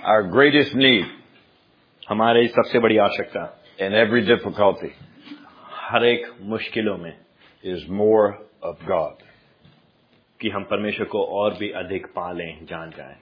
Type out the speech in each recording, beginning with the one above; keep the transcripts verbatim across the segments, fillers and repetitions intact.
our greatest need हमारी सबसे बड़ी आवश्यकता in every difficulty हर एक मुश्किलों में is more of God. कि हम परमेश्वर को और भी अधिक पालें, जान जाएं।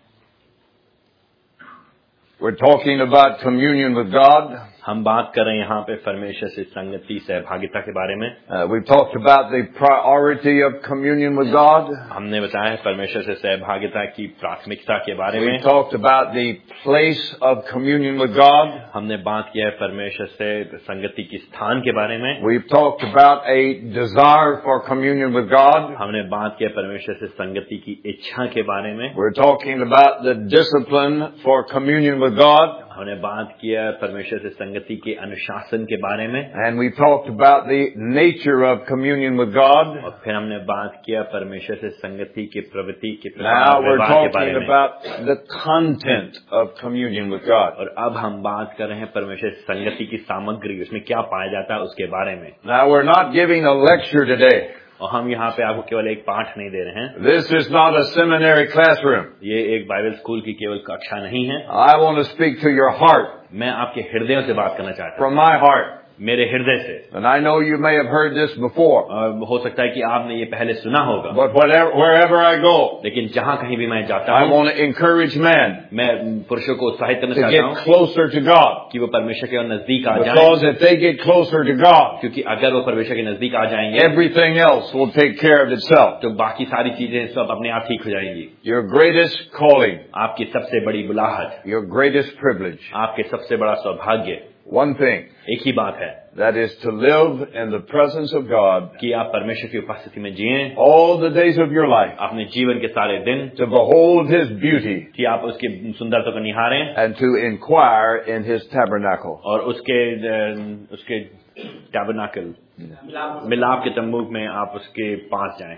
We're talking about communion with God. हम बात कर रहे हैं यहाँ पे परमेश्वर से संगति सहभागिता के बारे में। Uh, we've talked about the priority of communion with God. हमने बताया है परमेश्वर से सहभागिता की प्राथमिकता के बारे में। We've talked about the place of communion with God. हमने बात किया है परमेश्वर से संगति की स्थान के बारे में। We've talked about a desire for communion with God. हमने बात किया परमेश्वर से संगति की इच्छा के बारे में। We're talking about the discipline for communion with God. हमने बात किया परमेश्वर से संगति के अनुशासन के बारे में। And we talked about the nature of communion with God. और फिर हमने बात किया परमेश्वर से संगति की प्रवृत्ति के Now we're व्यवहार के बारे talking में। about the content of communion with God. और अब हम बात कर रहे हैं परमेश्वर से संगति की सामग्री, उसमें क्या पाया जाता है उसके बारे में। Now we're not giving a lecture today. और हम यहाँ पे आपको केवल एक पाठ नहीं दे रहे हैं। This is not a seminary classroom. ये एक बाइबल स्कूल की केवल कक्षा नहीं है। I want to speak to your heart, मैं आपके हृदयों से बात करना चाहता हूँ, from my heart. मेरे हृदय से। And I know you may have heard this before. और हो सकता है कि आपने ये पहले सुना होगा। But whatever, wherever I go, लेकिन जहाँ कहीं भी मैं जाता I हूँ, want to encourage men मैं पुरुषों को उत्साहित करना to चाहता get हूँ closer to God. कि वो परमेश्वर के और नजदीक आ जाएं। Because if they get closer to God, क्योंकि अगर वो परमेश्वर के नजदीक आ जाएंगे, everything else will take care of itself. तो बाकी सारी चीजें सब अपने आप ठीक हो जाएंगी। Your greatest calling, आपकी सबसे बड़ी बुलाहट, your greatest privilege, आपके सबसे बड़ा सौभाग्य one thing, एक ही बात है that is to live in the presence of God कि आप परमेश्वर की उपस्थिति में जिएं all the days of your life, अपने जीवन के सारे दिन, to behold His beauty कि आप उसकी सुंदरता को निहारें and to inquire in His tabernacle. और उसके उसके टैबरनाकल मिलाप के तंबू में आप उसके पास जाएं।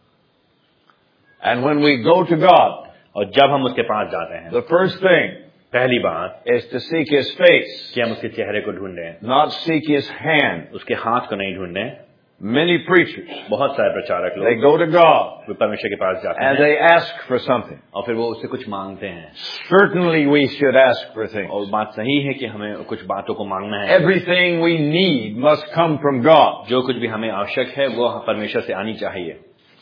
And when we go to God, और जब हम उसके पास जाते हैं, the first thing पहली बात is to seek His face, कि हम उसके चेहरे को ढूंढें, not seek His hand. उसके हाथ को नहीं ढूंढें। Many preachers, बहुत सारे प्रचारक they लोग go to God वे परमेश्वर के पास जाते and हैं they ask for something. और फिर वो उससे कुछ मांगते हैं। Certainly we should ask for things. और बात सही है कि हमें कुछ बातों को मांगना है। Everything we need must come from God. जो कुछ भी हमें आवश्यक है वो परमेश्वर से आनी चाहिए।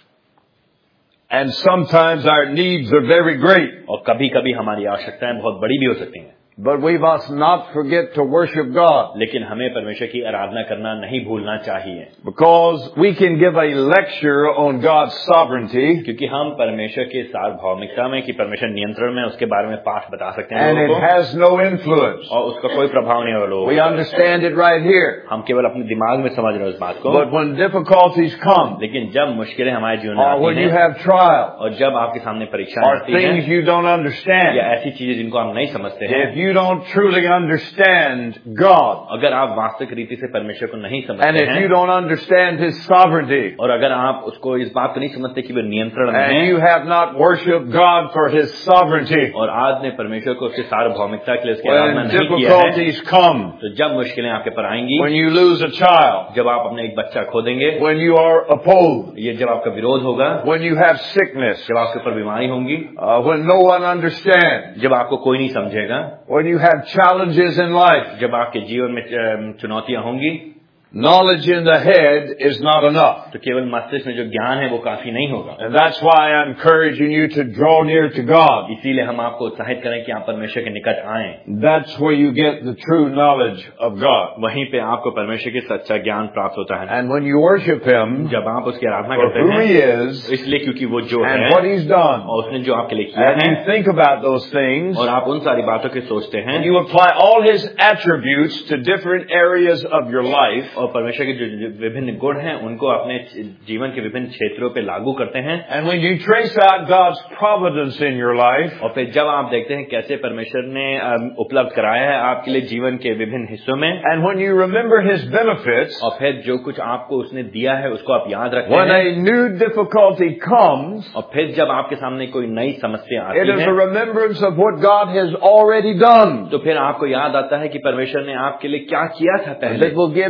And sometimes our needs are very great. और कभी कभी हमारी आवश्यकताएं बहुत बड़ी भी हो सकती हैं। But we must not forget to worship God. लेकिन हमें परमेश्वर की आराधना करना नहीं भूलना चाहिए। Because we can give a lecture on God's sovereignty. क्योंकि हम परमेश्वर के सार्वभौमिकता में कि परमेश्वर नियंत्रण में उसके बारे में पाठ बता सकते हैं And it लोगों को, has no influence. और उसका कोई प्रभाव नहीं होगा लोगों We पर। understand it right here. हम केवल अपने दिमाग में समझ रहे हैं उस बात को। But when difficulties come, लेकिन जब मुश्किलें हमारे जीवन में or when आती you हैं have trial, और जब आपके सामने परीक्षाएं or आती हैं things you don't understand, या ऐसी चीजें जिनको आप नहीं समझते हैं, if you don't truly understand God, अगर आप वास्तविक रीति से परमेश्वर को नहीं and समझते if you हैं don't understand His sovereignty, और अगर आप उसको इस बात को नहीं समझते कि वो नियंत्रण में and है you have not worshipped God for His sovereignty, और आज ने परमेश्वर को उसकी सार्वभौमिकता के लिए उसकी when आराधना नहीं किया है, difficulties come, तो जब मुश्किलें आपके पर आएंगी, when you lose a child, जब आप अपने एक बच्चा खो देंगे, when you are opposed, ये जब आपका विरोध होगा, when you have sickness, जब आपके ऊपर बीमारी होंगी, uh, when no one understands, जब आपको कोई नहीं समझेगा, when you have challenges in life, जब आपके जीवन में अम, चुनौतियां होंगी, knowledge in the head is not enough. तो केवल मस्तिष्क में जो ज्ञान है वो काफी नहीं होगा। And that's why I'm encouraging you to draw near to God. इसीलिए हम आपको उत्साहित करें कि आप परमेश्वर के निकट आएं। That's where you get the true knowledge of God. वहीं पे आपको परमेश्वर की सच्चा ज्ञान प्राप्त होता है। And when you worship Him जब आप उसकी आराधना for करते who हैं, He is इसलिए क्योंकि वो जो and है what He's done, और उसने जो आपके लिए किया and है, you think about those things, और आप उन सारी बातों के सोचते हैं, and you apply all His attributes to different areas of your life, और परमेश्वर के जो विभिन्न गुण हैं उनको अपने जीवन के विभिन्न क्षेत्रों पे लागू करते हैं, and when you trace out God's providence in your life, और फिर जब आप देखते हैं कैसे परमेश्वर ने अम, उपलब्ध कराया है आपके लिए जीवन के विभिन्न हिस्सों में, and when you remember His benefits, और फिर जो कुछ आपको उसने दिया है उसको आप याद रखते when हैं, a new difficulty comes, और फिर जब आपके सामने कोई नई समस्या it आती is है, a remembrance of what God has already done. तो फिर आपको याद आता है कि परमेश्वर ने आपके लिए क्या किया था And पहले, it will give you strength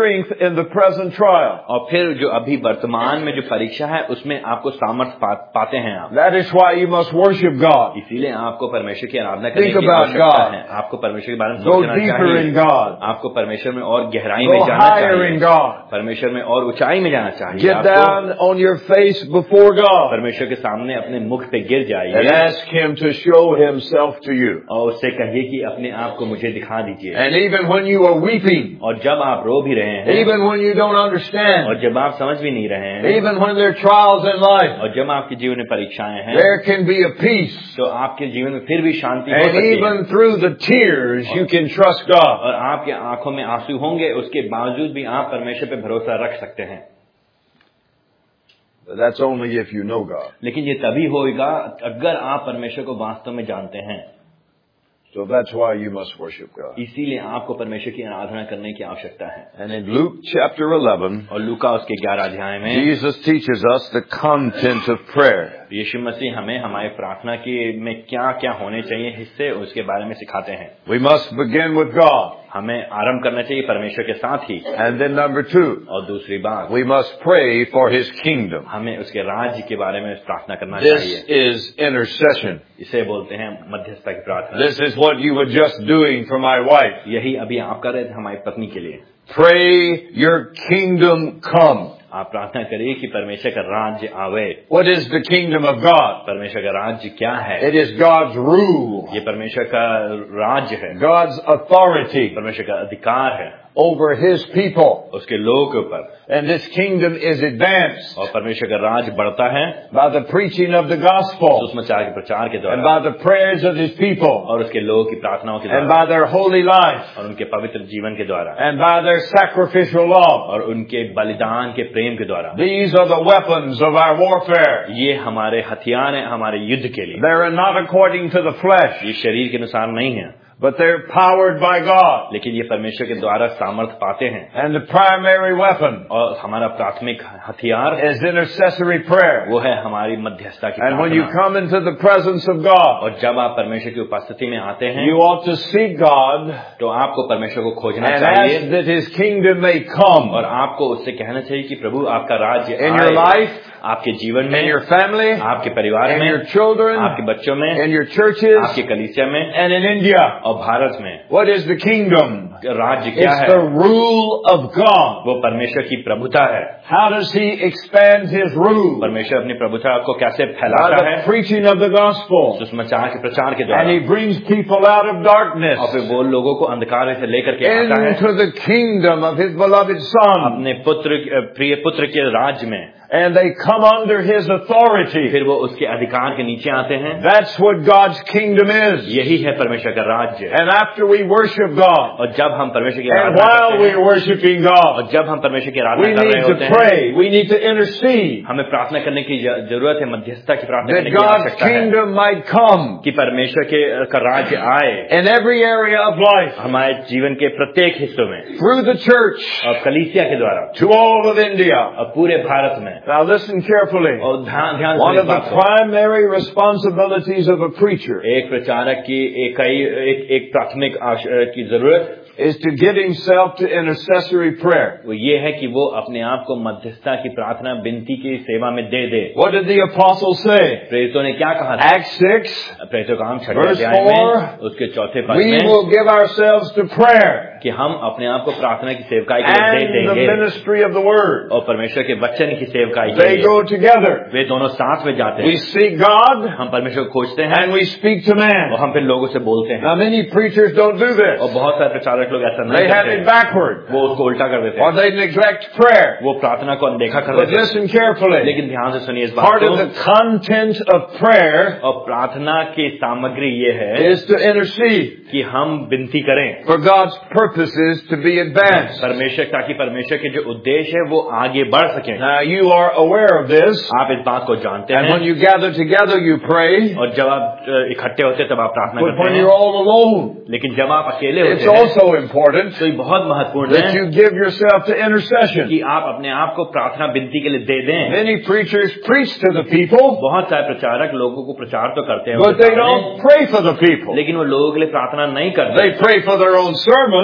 strength in the present trial. और फिर जो अभी वर्तमान में जो परीक्षा है उसमें आपको सामर्थ्य पा, पाते हैं आप. That is why you must worship God. इसीलिए आपको परमेश्वर की आराधना करने Think की about आवश्यकता God. है. आपको परमेश्वर के बारे में Go सोचना deeper in चाहिए. God. आपको परमेश्वर में और गहराई Go में जाना higher in चाहिए. God. परमेश्वर में और ऊंचाई में जाना चाहिए. Get आपको down on your face before God परमेश्वर के सामने अपने मुख पे गिर and जाइए ask Him to show Himself to you. और उससे कहिए कि अपने आप को मुझे दिखा दीजिए. And even when you are weeping, और जब आप रो भी रहे हैं, even when you don't understand, और जब आप समझ भी नहीं रहे हैं, even when there are trials in life, और जब आपके जीवन में परीक्षाएं हैं, there can be a peace. तो आपके जीवन में फिर भी शांति हो And सकती है. even through the tears, you can trust God. और आपके आंखों में आंसू होंगे, उसके बावजूद भी आप परमेश्वर पे भरोसा रख सकते हैं. But that's only if you know God. लेकिन ये तभी होगा अगर आप परमेश्वर को वास्तव में जानते हैं. So that's why you must worship God. इसीलिए आपको परमेश्वर की आराधना करने की आवश्यकता है. And in Luke chapter eleven, और लूका उसके ग्यारह अध्याय में Jesus teaches us the content of prayer. यीशु मसीह हमें हमारे प्रार्थना की में क्या क्या होने चाहिए हिस्से उसके बारे में सिखाते हैं. We must begin with God. हमें आरंभ करना चाहिए परमेश्वर के साथ ही. And then number two, और दूसरी बात, we must pray for His kingdom. हमें उसके राज्य के बारे में प्रार्थना करना This चाहिए. is intercession. इसे बोलते हैं मध्यस्थता की प्रार्थना. This is what you were just doing for my wife. यही अभी आप कर रहे थे हमारी पत्नी के लिए. Pray your kingdom come. आप प्रार्थना करिए कि परमेश्वर का राज्य आवे. What is the kingdom of God? परमेश्वर का राज्य क्या है? It is God's rule, ये परमेश्वर का राज्य है. God's authority परमेश्वर का अधिकार है over His people. उसके लोगों के ऊपर. And this kingdom is advanced और परमेश्वर का राज्य बढ़ता है by the preaching of the gospel सुसमाचार के प्रचार के and द्वारा by the prayers of His people और उसके लोगों की प्रार्थनाओं के and द्वारा by their holy life और उनके पवित्र जीवन के द्वारा and by their sacrificial love. और उनके बलिदान के प्रेम के द्वारा. These are the weapons of our warfare. ये हमारे हथियार हैं हमारे युद्ध के लिए. They are not according to the flesh, ये शरीर के अनुसार नहीं है, but they're powered by God. लेकिन ये परमेश्वर के द्वारा सामर्थ पाते हैं. And the primary weapon और हमारा प्राथमिक हथियार is intercessory prayer. वो है हमारी मध्यस्थता की And when you प्रार्थना. come into the presence of God, और जब आप परमेश्वर की उपस्थिति में आते हैं you ought to seek God तो आपको परमेश्वर को खोजना and चाहिए ask that His kingdom may come और आपको उससे कहना चाहिए कि प्रभु आपका राज्य in आए your life, आपके जीवन में, in your family, आपके परिवार in में, your children, आपके बच्चों में, in your churches, आपके कलीसिया में and in India. और भारत में. What is the kingdom? राज्य क्या It's है? the rule of God. वो परमेश्वर की प्रभुता है. How does He expand His rule? परमेश्वर अपनी प्रभुता को कैसे By फैलाता the है? preaching of the gospel. सुसमाचार के प्रचार के And द्वारा. He brings people out of darkness और फिर वो लोगों को अंधकार से लेकर के आता है into the kingdom of His beloved Son. अपने पुत्र प्रिय पुत्र के राज्य में. And they come under His authority. फिर वो उसके अधिकार के नीचे आते हैं. That's what God's kingdom is. यही है परमेश्वर का राज्य. And after we worship God, और जब हम परमेश्वर की and आराधना while करते we're हैं worshiping God, और जब हम परमेश्वर की we आराधना कर need रहे to होते हैं pray. We need to intercede हमें प्रार्थना करने की ज- जरूरत है. मध्यस्थता की प्रार्थना that करने की God's आवश्यकता है kingdom might come कि परमेश्वर के का राज्य आए in every area of life हमारे जीवन के प्रत्येक हिस्सों में through the church और कलीसिया के द्वारा to all of India. और पूरे भारत में. Now listen carefully. और ध्यान ध्यान One से of इस the बात को. primary responsibilities of a preacher एक प्रचारक की एक कई एक, एक प्राथमिक आश- की जरूरत is to get himself to intercessory prayer. वो ये है कि वो अपने आप को मध्यस्थता की प्रार्थना विनती की सेवा में दे दे. What did the apostles say? प्रेरितों ने क्या कहा था? Acts six, प्रेरितों का काम छठे Verse अध्याय four, में उसके चौथे पद we में will give ourselves to prayer कि हम अपने आप को प्रार्थना की सेवकाई के लिए दे and the देंगे ministry of the word. और परमेश्वर के वचन की सेवकाई के They लिए go together. वे दोनों साथ में जाते We हैं. seek God हम परमेश्वर को खोजते हैं and we speak to man. और हम फिर लोगों से बोलते हैं. Now many preachers don't do और this. बहुत सारे प्रचारक लोग ऐसा They नहीं have करते it हैं. backward वो उसको उल्टा कर देते or हैं. they neglect prayer. वो प्रार्थना को अनदेखा कर But देते हैं. listen carefully. लेकिन ध्यान से सुनिए इस बात Part of को. the content of prayer और प्रार्थना की सामग्री ये है is to intercede कि हम विनती करें for God's purposes to be advanced. परमेश्वर ताकि परमेश्वर के जो उद्देश्य है वो आगे बढ़ सके. Now you are aware of this, आप इस बात को जानते and हैं when you gather together you pray, और जब आप अ, इकट्ठे होते हैं तब आप प्रार्थना but करते when हैं. you're all alone, लेकिन जब आप अकेले it's होते हैं also important तो ये बहुत महत्वपूर्ण that है you give yourself to intercession. कि आप अपने आप को प्रार्थना विनती के लिए दे दें. Many preachers preach to the people, बहुत सारे प्रचारक लोगों को प्रचार तो करते हैं but उनके they सामने, don't pray for the people. लेकिन वो लोगों के लिए प्रार्थना नहीं करते. They pray for their own sermons,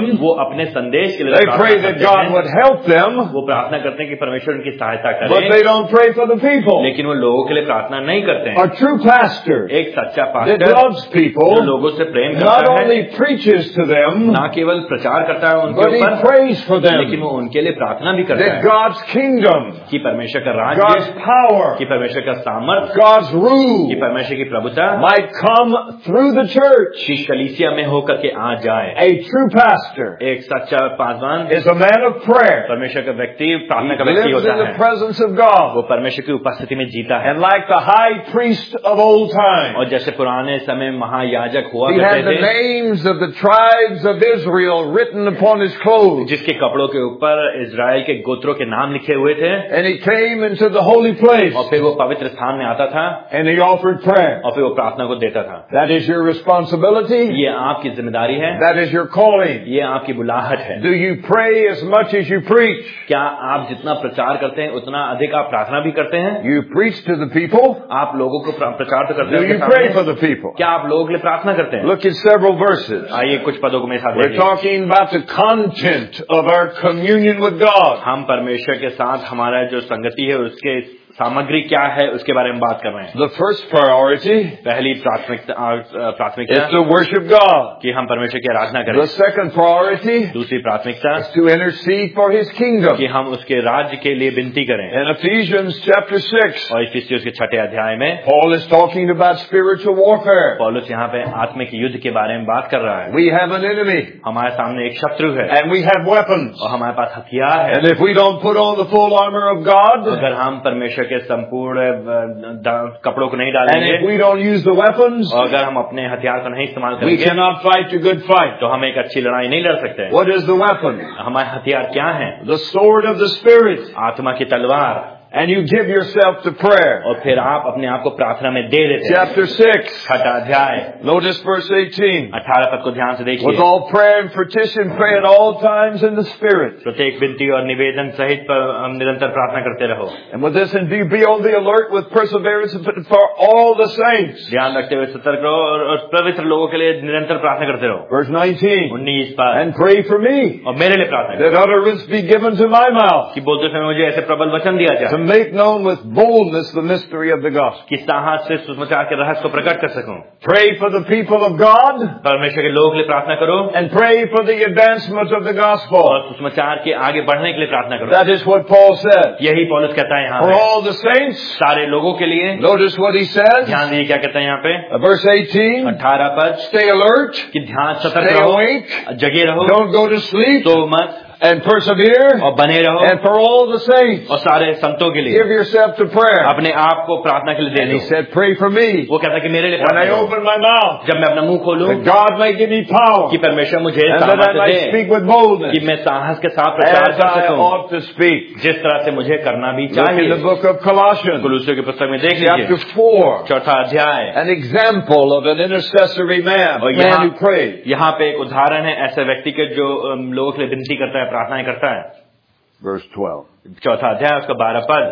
वो अपने संदेश के लिए They प्रार्थना pray that करते God हैं, would help them, वो प्रार्थना करते हैं कि परमेश्वर उनकी सहायता but करे, they don't pray for the people. लेकिन वो लोगों के लिए प्रार्थना नहीं करते हैं। A true pastor एक सच्चा that पास्टर loves जो people लोगों से प्रेम not करता है, only preaches to them, ना केवल प्रचार करता है उनके but he ऊपर, prays for लेकिन them वो उनके लिए प्रार्थना भी करता that है God's kingdom, कि परमेश्वर का God's राज्य, power, कि परमेश्वर का सामर्थ, God's कि rule परमेश्वर की प्रभुता might come through the church. कि कलीसिया में होकर के आ जाए। A true pastor एक सच्चा Paswan is a man of prayer. परमेश्वर का व्यक्ति He प्रार्थना का व्यक्ति lives होता in the है, presence of वो God. परमेश्वर की उपस्थिति में जीता है। And like the high priest of old time, और जैसे पुराने समय महायाजक हुआ he had करते the थे, names of the tribes of Israel written upon his clothes. जिसके कपड़ों के ऊपर इजराइल के गोत्रों के नाम लिखे हुए थे, And he came into the holy place और फिर वो पवित्र स्थान में आता था and he offered prayer. और फिर वो प्रार्थना को देता था। That is your responsibility. ये आपकी जिम्मेदारी है, That is your calling. ये आपकी बुलाहट है। Do you pray as much as you preach? क्या आप जितना प्रचार करते हैं उतना अधिक आप प्रार्थना भी करते हैं? You preach to the people. आप लोगों को प्र- प्रचार तो करते Do हैं you उनके pray सामने? for the people? क्या आप लोगों के लिए प्रार्थना करते हैं? Look at several verses. आइए कुछ पदों को मेरे साथ We're देखिए। talking about the content of our communion with God. हम परमेश्वर के साथ हमारा जो संगति है उसके सामग्री क्या है उसके बारे में बात कर रहे हैं। The first priority पहली प्राथमिकता अ, प्राथमिकता is to worship God. कि हम परमेश्वर की आराधना करें। The second priority दूसरी प्राथमिकता is to intercede for His kingdom. कि हम उसके राज्य के लिए विनती करें। In Ephesians chapter six, और इफिसियों के छठे अध्याय में Paul is talking about spiritual warfare. पौलुस यहाँ पे आत्मिक युद्ध के बारे में बात कर रहा है। We have an enemy हमारे सामने एक शत्रु है and we have weapons. और हमारे पास हथियार है। And if we don't put on the full armor of God, अगर हम परमेश्वर के संपूर्ण अ, द- कपड़ों को नहीं and डालेंगे if we don't use the weapons, और अगर हम अपने हथियार को नहीं इस्तेमाल we करेंगे cannot fight a good fight. तो हम एक अच्छी लड़ाई नहीं लड़ सकते। What is the weapon? हमारे हथियार क्या हैं? The sword of the Spirit. आत्मा की तलवार। And you give yourself to prayer. और फिर आप अपने आप को प्रार्थना में दे देते हैं। Chapter six. छठा अध्याय Notice verse eighteen. अठारह पद को ध्यान से With देखिए। all prayer and petition, pray at all times in the Spirit. प्रत्येक विनती और निवेदन सहित पर हम निरंतर प्रार्थना करते रहो। And with this in view, be on the alert with perseverance for all the saints. ध्यान रखते हुए सतर्क रहो और, और पवित्र लोगों के लिए निरंतर प्रार्थना करते रहो। Verse nineteen. उन्नीस पद And pray for me, और मेरे लिए प्रार्थना that utterance be given to my mouth, कि बोलते समय मुझे ऐसे प्रबल वचन दिया to जाए make known with boldness the mystery of the gospel. कि साहस से सुसमाचार के रहस्य को प्रकट कर सकूं। Pray for the people of God, परमेश्वर के लोगों के लिए प्रार्थना करो and pray for the advancement of the और gospel. सुसमाचार के आगे बढ़ने के लिए प्रार्थना करो। That is what Paul said. यही पौलुस कहता है यहाँ For पे। all the saints, सारे लोगों के लिए। notice what he says. ध्यान दीजिए क्या कहता है यहाँ पे। Uh, Verse eighteen, अठारह पद stay alert, कि ध्यान सतर्क stay रहो, awake, जगे रहो, don't go to sleep, तो मत and persevere, और बने रहो, and for all the saints, और सारे संतों के लिए give yourself to prayer. अपने आप को प्रार्थना के लिए दे And दो। he said, pray for me, वो कहता है कि मेरे लिए when प्रार्थना I करो। open my mouth, जब मैं अपना मुंह खोलूं that God may give me power, कि परमेश्वर मुझे and that I सामर्थ्य might they speak with boldness, कि मैं साहस के साथ प्रचार as कर I सकूं ought to speak. जिस तरह से मुझे करना भी Look in चाहिए। the book of Colossians, कुलूसियों की पुस्तक में देख chapter लीजिए four, चौथा अध्याय। an example of an intercessory man, और a man यहाँ who prays. यहाँ पे एक उदाहरण है ऐसे व्यक्ति के जो अम, लोगों के लिए विनती करता है, प्रार्थनाएं करता है। Verse twelve. चौथा अध्याय उसका बारह पद।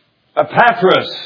Epaphras,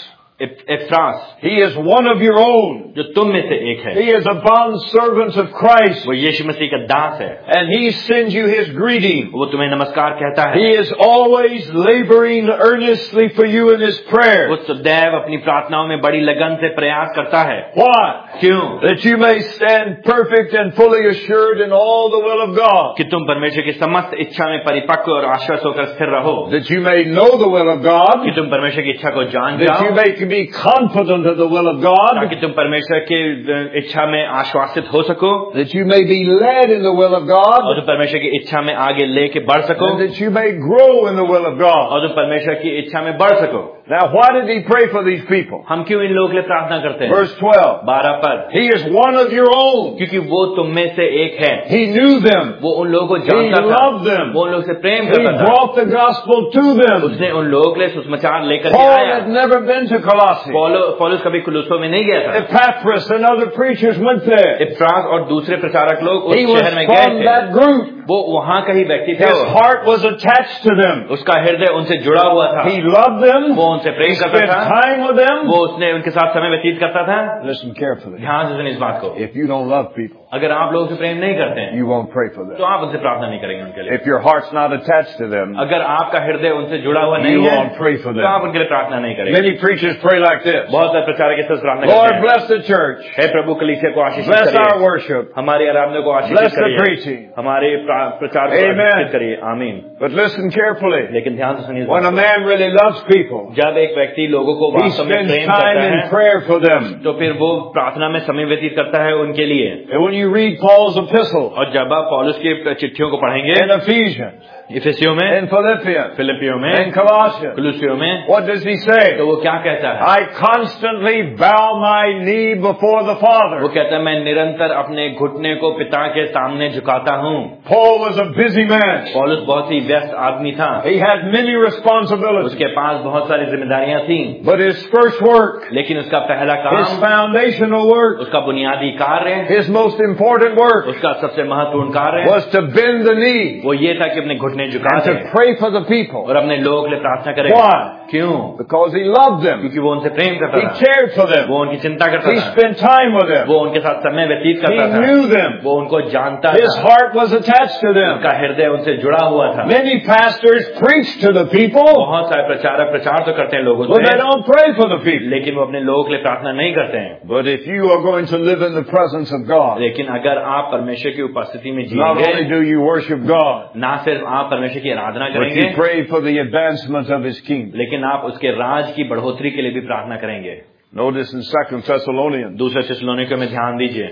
एफ्रास he is one of your own. जो तुम में से एक है, He is a bond servant of Christ, वो यीशु मसीह का दास है, and he sends you his greeting. वो तुम्हें नमस्कार कहता है। He is always laboring earnestly for you in his वो prayer. सदैव अपनी प्रार्थनाओं में बड़ी लगन से प्रयास करता है। Why? क्यों? That you may stand perfect and fully assured in all the will of God. कि तुम परमेश्वर की समस्त इच्छा में परिपक्व और आश्वस्त होकर स्थिर रहो, That you may know the will of God. कि तुम परमेश्वर की इच्छा को जान That you जाओ, may be confident of the will of God. ताकि तुम परमेश्वर की इच्छा में आश्वासित हो सको That you may be led in the will of और God. तुम परमेश्वर की इच्छा में आगे लेके बढ़ सको And that you may grow in the will of God. और तुम परमेश्वर की इच्छा में बढ़ सको। Now why did he pray for these people? हम क्यों इन लोगों के लिए प्रार्थना करते हैं? Verse twelve. बारह पद, He is one of your own. क्योंकि वो तुम में से एक है। He knew them. वो उन लोगों को He जानता था, loved them. वो उन लोगों से प्रेम He करता था, brought the gospel to them. उसने उन लोगों के लिए सुसमाचार लेकर के Paul आया। had never been to Colossae. पौलो पौलुस कभी कुलुसों में नहीं गया था। Epaphras and other preachers went there. इफ्रास और दूसरे प्रचारक लोग उस He was शहर में गए from थे, that group. वो वहाँ का ही व्यक्ति था, His heart was attached to them. उसका हृदय उनसे जुड़ा हुआ था, He loved them. वो उनसे प्रेम करता Spent था, time with them. वो उसने उनके साथ समय व्यतीत करता था. Listen carefully. ध्यान से सुनिए इस बात को. If you don't love people, अगर आप लोगों से प्रेम नहीं करते हैं you won't pray for तो them. आप उनसे प्रार्थना नहीं करेंगे उनके लिए. If your heart's not attached to them, अगर आपका हृदय उनसे जुड़ा हुआ नहीं you है won't pray for तो आप them. उनके लिए प्रार्थना नहीं करेंगे. Many preachers pray like this. बहुत सारे प्रचारक इस तरह प्रार्थना करते Lord, हैं. bless the church. हे प्रभु कलीसिया को आशीषित Bless our करिए, worship. हमारी आराधना को आशीषित Bless the करिए, preaching. हमारे प्रा- प्रचार को Amen. आशीषित करिए. आमीन. But listen carefully. लेकिन ध्यान से सुनिए, When a man really loves people, जब एक व्यक्ति लोगों को he वास्तव में spends प्रेम time करता in है prayer for them. तो फिर वो प्रार्थना में समय व्यतीत करता है उनके लिए. And when you read Paul's epistle और जब आप पौलुस की चिट्ठियों को पढ़ेंगे, in Ephesians, इफिसियों में, in Philippians, फिलिपियों में, in Colossians, कुलुसियों में, what does he say? तो वो क्या कहता है? I constantly bow my knee before the वो Father. कहता है मैं निरंतर अपने घुटने को पिता के सामने झुकाता हूँ. Paul was a busy man. पौलुस बहुत ही व्यस्त आदमी था, He had many responsibilities. उसके पास बहुत सारी जिम्मेदारियां थीं, But his first work, लेकिन उसका पहला his काम, foundational work, उसका बुनियादी कार्य, his most important work उसका सबसे महत्वपूर्ण कार्य was to bend the knee वो ये था कि अपने घुटने झुका and they to pray for the people. और अपने लोगों के लिए प्रार्थना करे. Why? क्यों? Because he loved them. क्योंकि वो उनसे प्रेम करता He था, cared for them. वो उनकी चिंता करता He था, spent time with them. वो उनके साथ समय व्यतीत He करता था, knew them. वो उनको जानता His था, heart was attached to them. उनका हृदय उनसे जुड़ा हुआ था. Many pastors preach to the people, बहुत सारे प्रचारक प्रचार तो करते हैं लोगों but they से, don't pray for the people. लेकिन वो अपने लोगों के लिए प्रार्थना नहीं करते हैं. But if you are going to live in the presence of God, लेकिन अगर आप परमेश्वर की उपस्थिति में not only जिएंगे, do you worship God, ना सिर्फ आप परमेश्वर की आराधना but करेंगे, you pray for the advancement of His kingdom. लेकिन आप उसके राज की बढ़ोतरी के लिए भी प्रार्थना करेंगे. Notice in Second Thessalonians दूसरे थिस्सलुनीकियों में ध्यान दीजिए,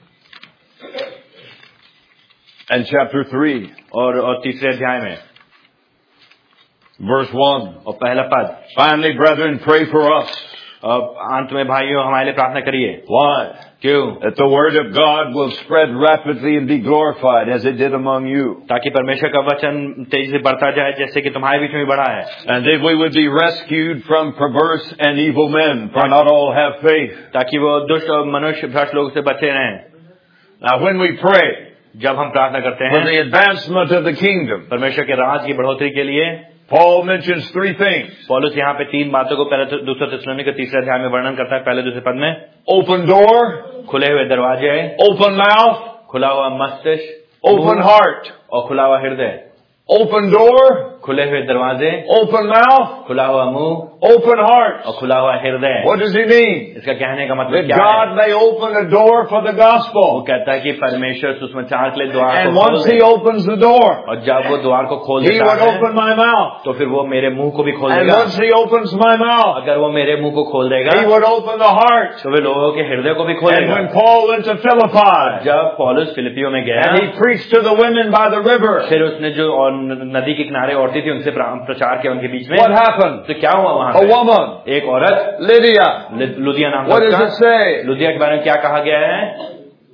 and chapter three, और और तीसरे अध्याय में verse one. और पहला पद, Finally, brethren, pray for us. और अंत में भाइयों हमारे लिए प्रार्थना करिए. Why? क्यों? That the word of God will spread rapidly and be glorified as it did among you. ताकि परमेश्वर का वचन तेजी से बढ़ता जाए जैसे कि तुम्हारे बीच में भी बढ़ा है. And that we would be rescued from perverse and evil men, for not all have faith. ताकि वो दुष्ट और मनुष्य भ्रष्ट लोगों से बचे रहें. Now when we pray जब हम प्रार्थना करते for हैं the advancement of the kingdom, परमेश्वर के राज की बढ़ोतरी के लिए, Paul mentions three things. पौलुस यहाँ पे तीन बातों को पहले दूसरे थिस्सलुनीके के तीसरे अध्याय में वर्णन करता है. पहले दूसरे पद में Open door, खुले हुए दरवाजे, open mouth, खुला हुआ मस्तिष्क, open heart. और खुला हुआ हृदय. Open door, खुले हुए दरवाजे, open mouth, खुला हुआ मुंह, open heart. और खुला हुआ हृदय. What does he mean? इसका कहने का मतलब That क्या God है? may open a door for the वो gospel. कहता है कि परमेश्वर सुसमाचार के लिए द्वार को And खोल once they, he opens the door, और जब वो द्वार को खोल he देता would है open my mouth. तो फिर वो मेरे मुंह को भी खोल And देगा. once he opens my mouth, अगर वो मेरे मुंह को खोल देगा he would open the heart. तो वे लोगों के हृदय को भी And खोलेगा. when Paul went to Philippi, जब पौलुस फिलिपियों में गया, and he preached to the women by the river, फिर उसने जो और नदी के किनारे औरतें थी उनसे प्रा- प्रचार किया उनके बीच में, what happened? तो क्या हुआ वहां A पे? woman, एक औरत, Lydia, लु- लुदिया नाम what था does it उसका. say? लुदिया के बारे में क्या कहा गया है?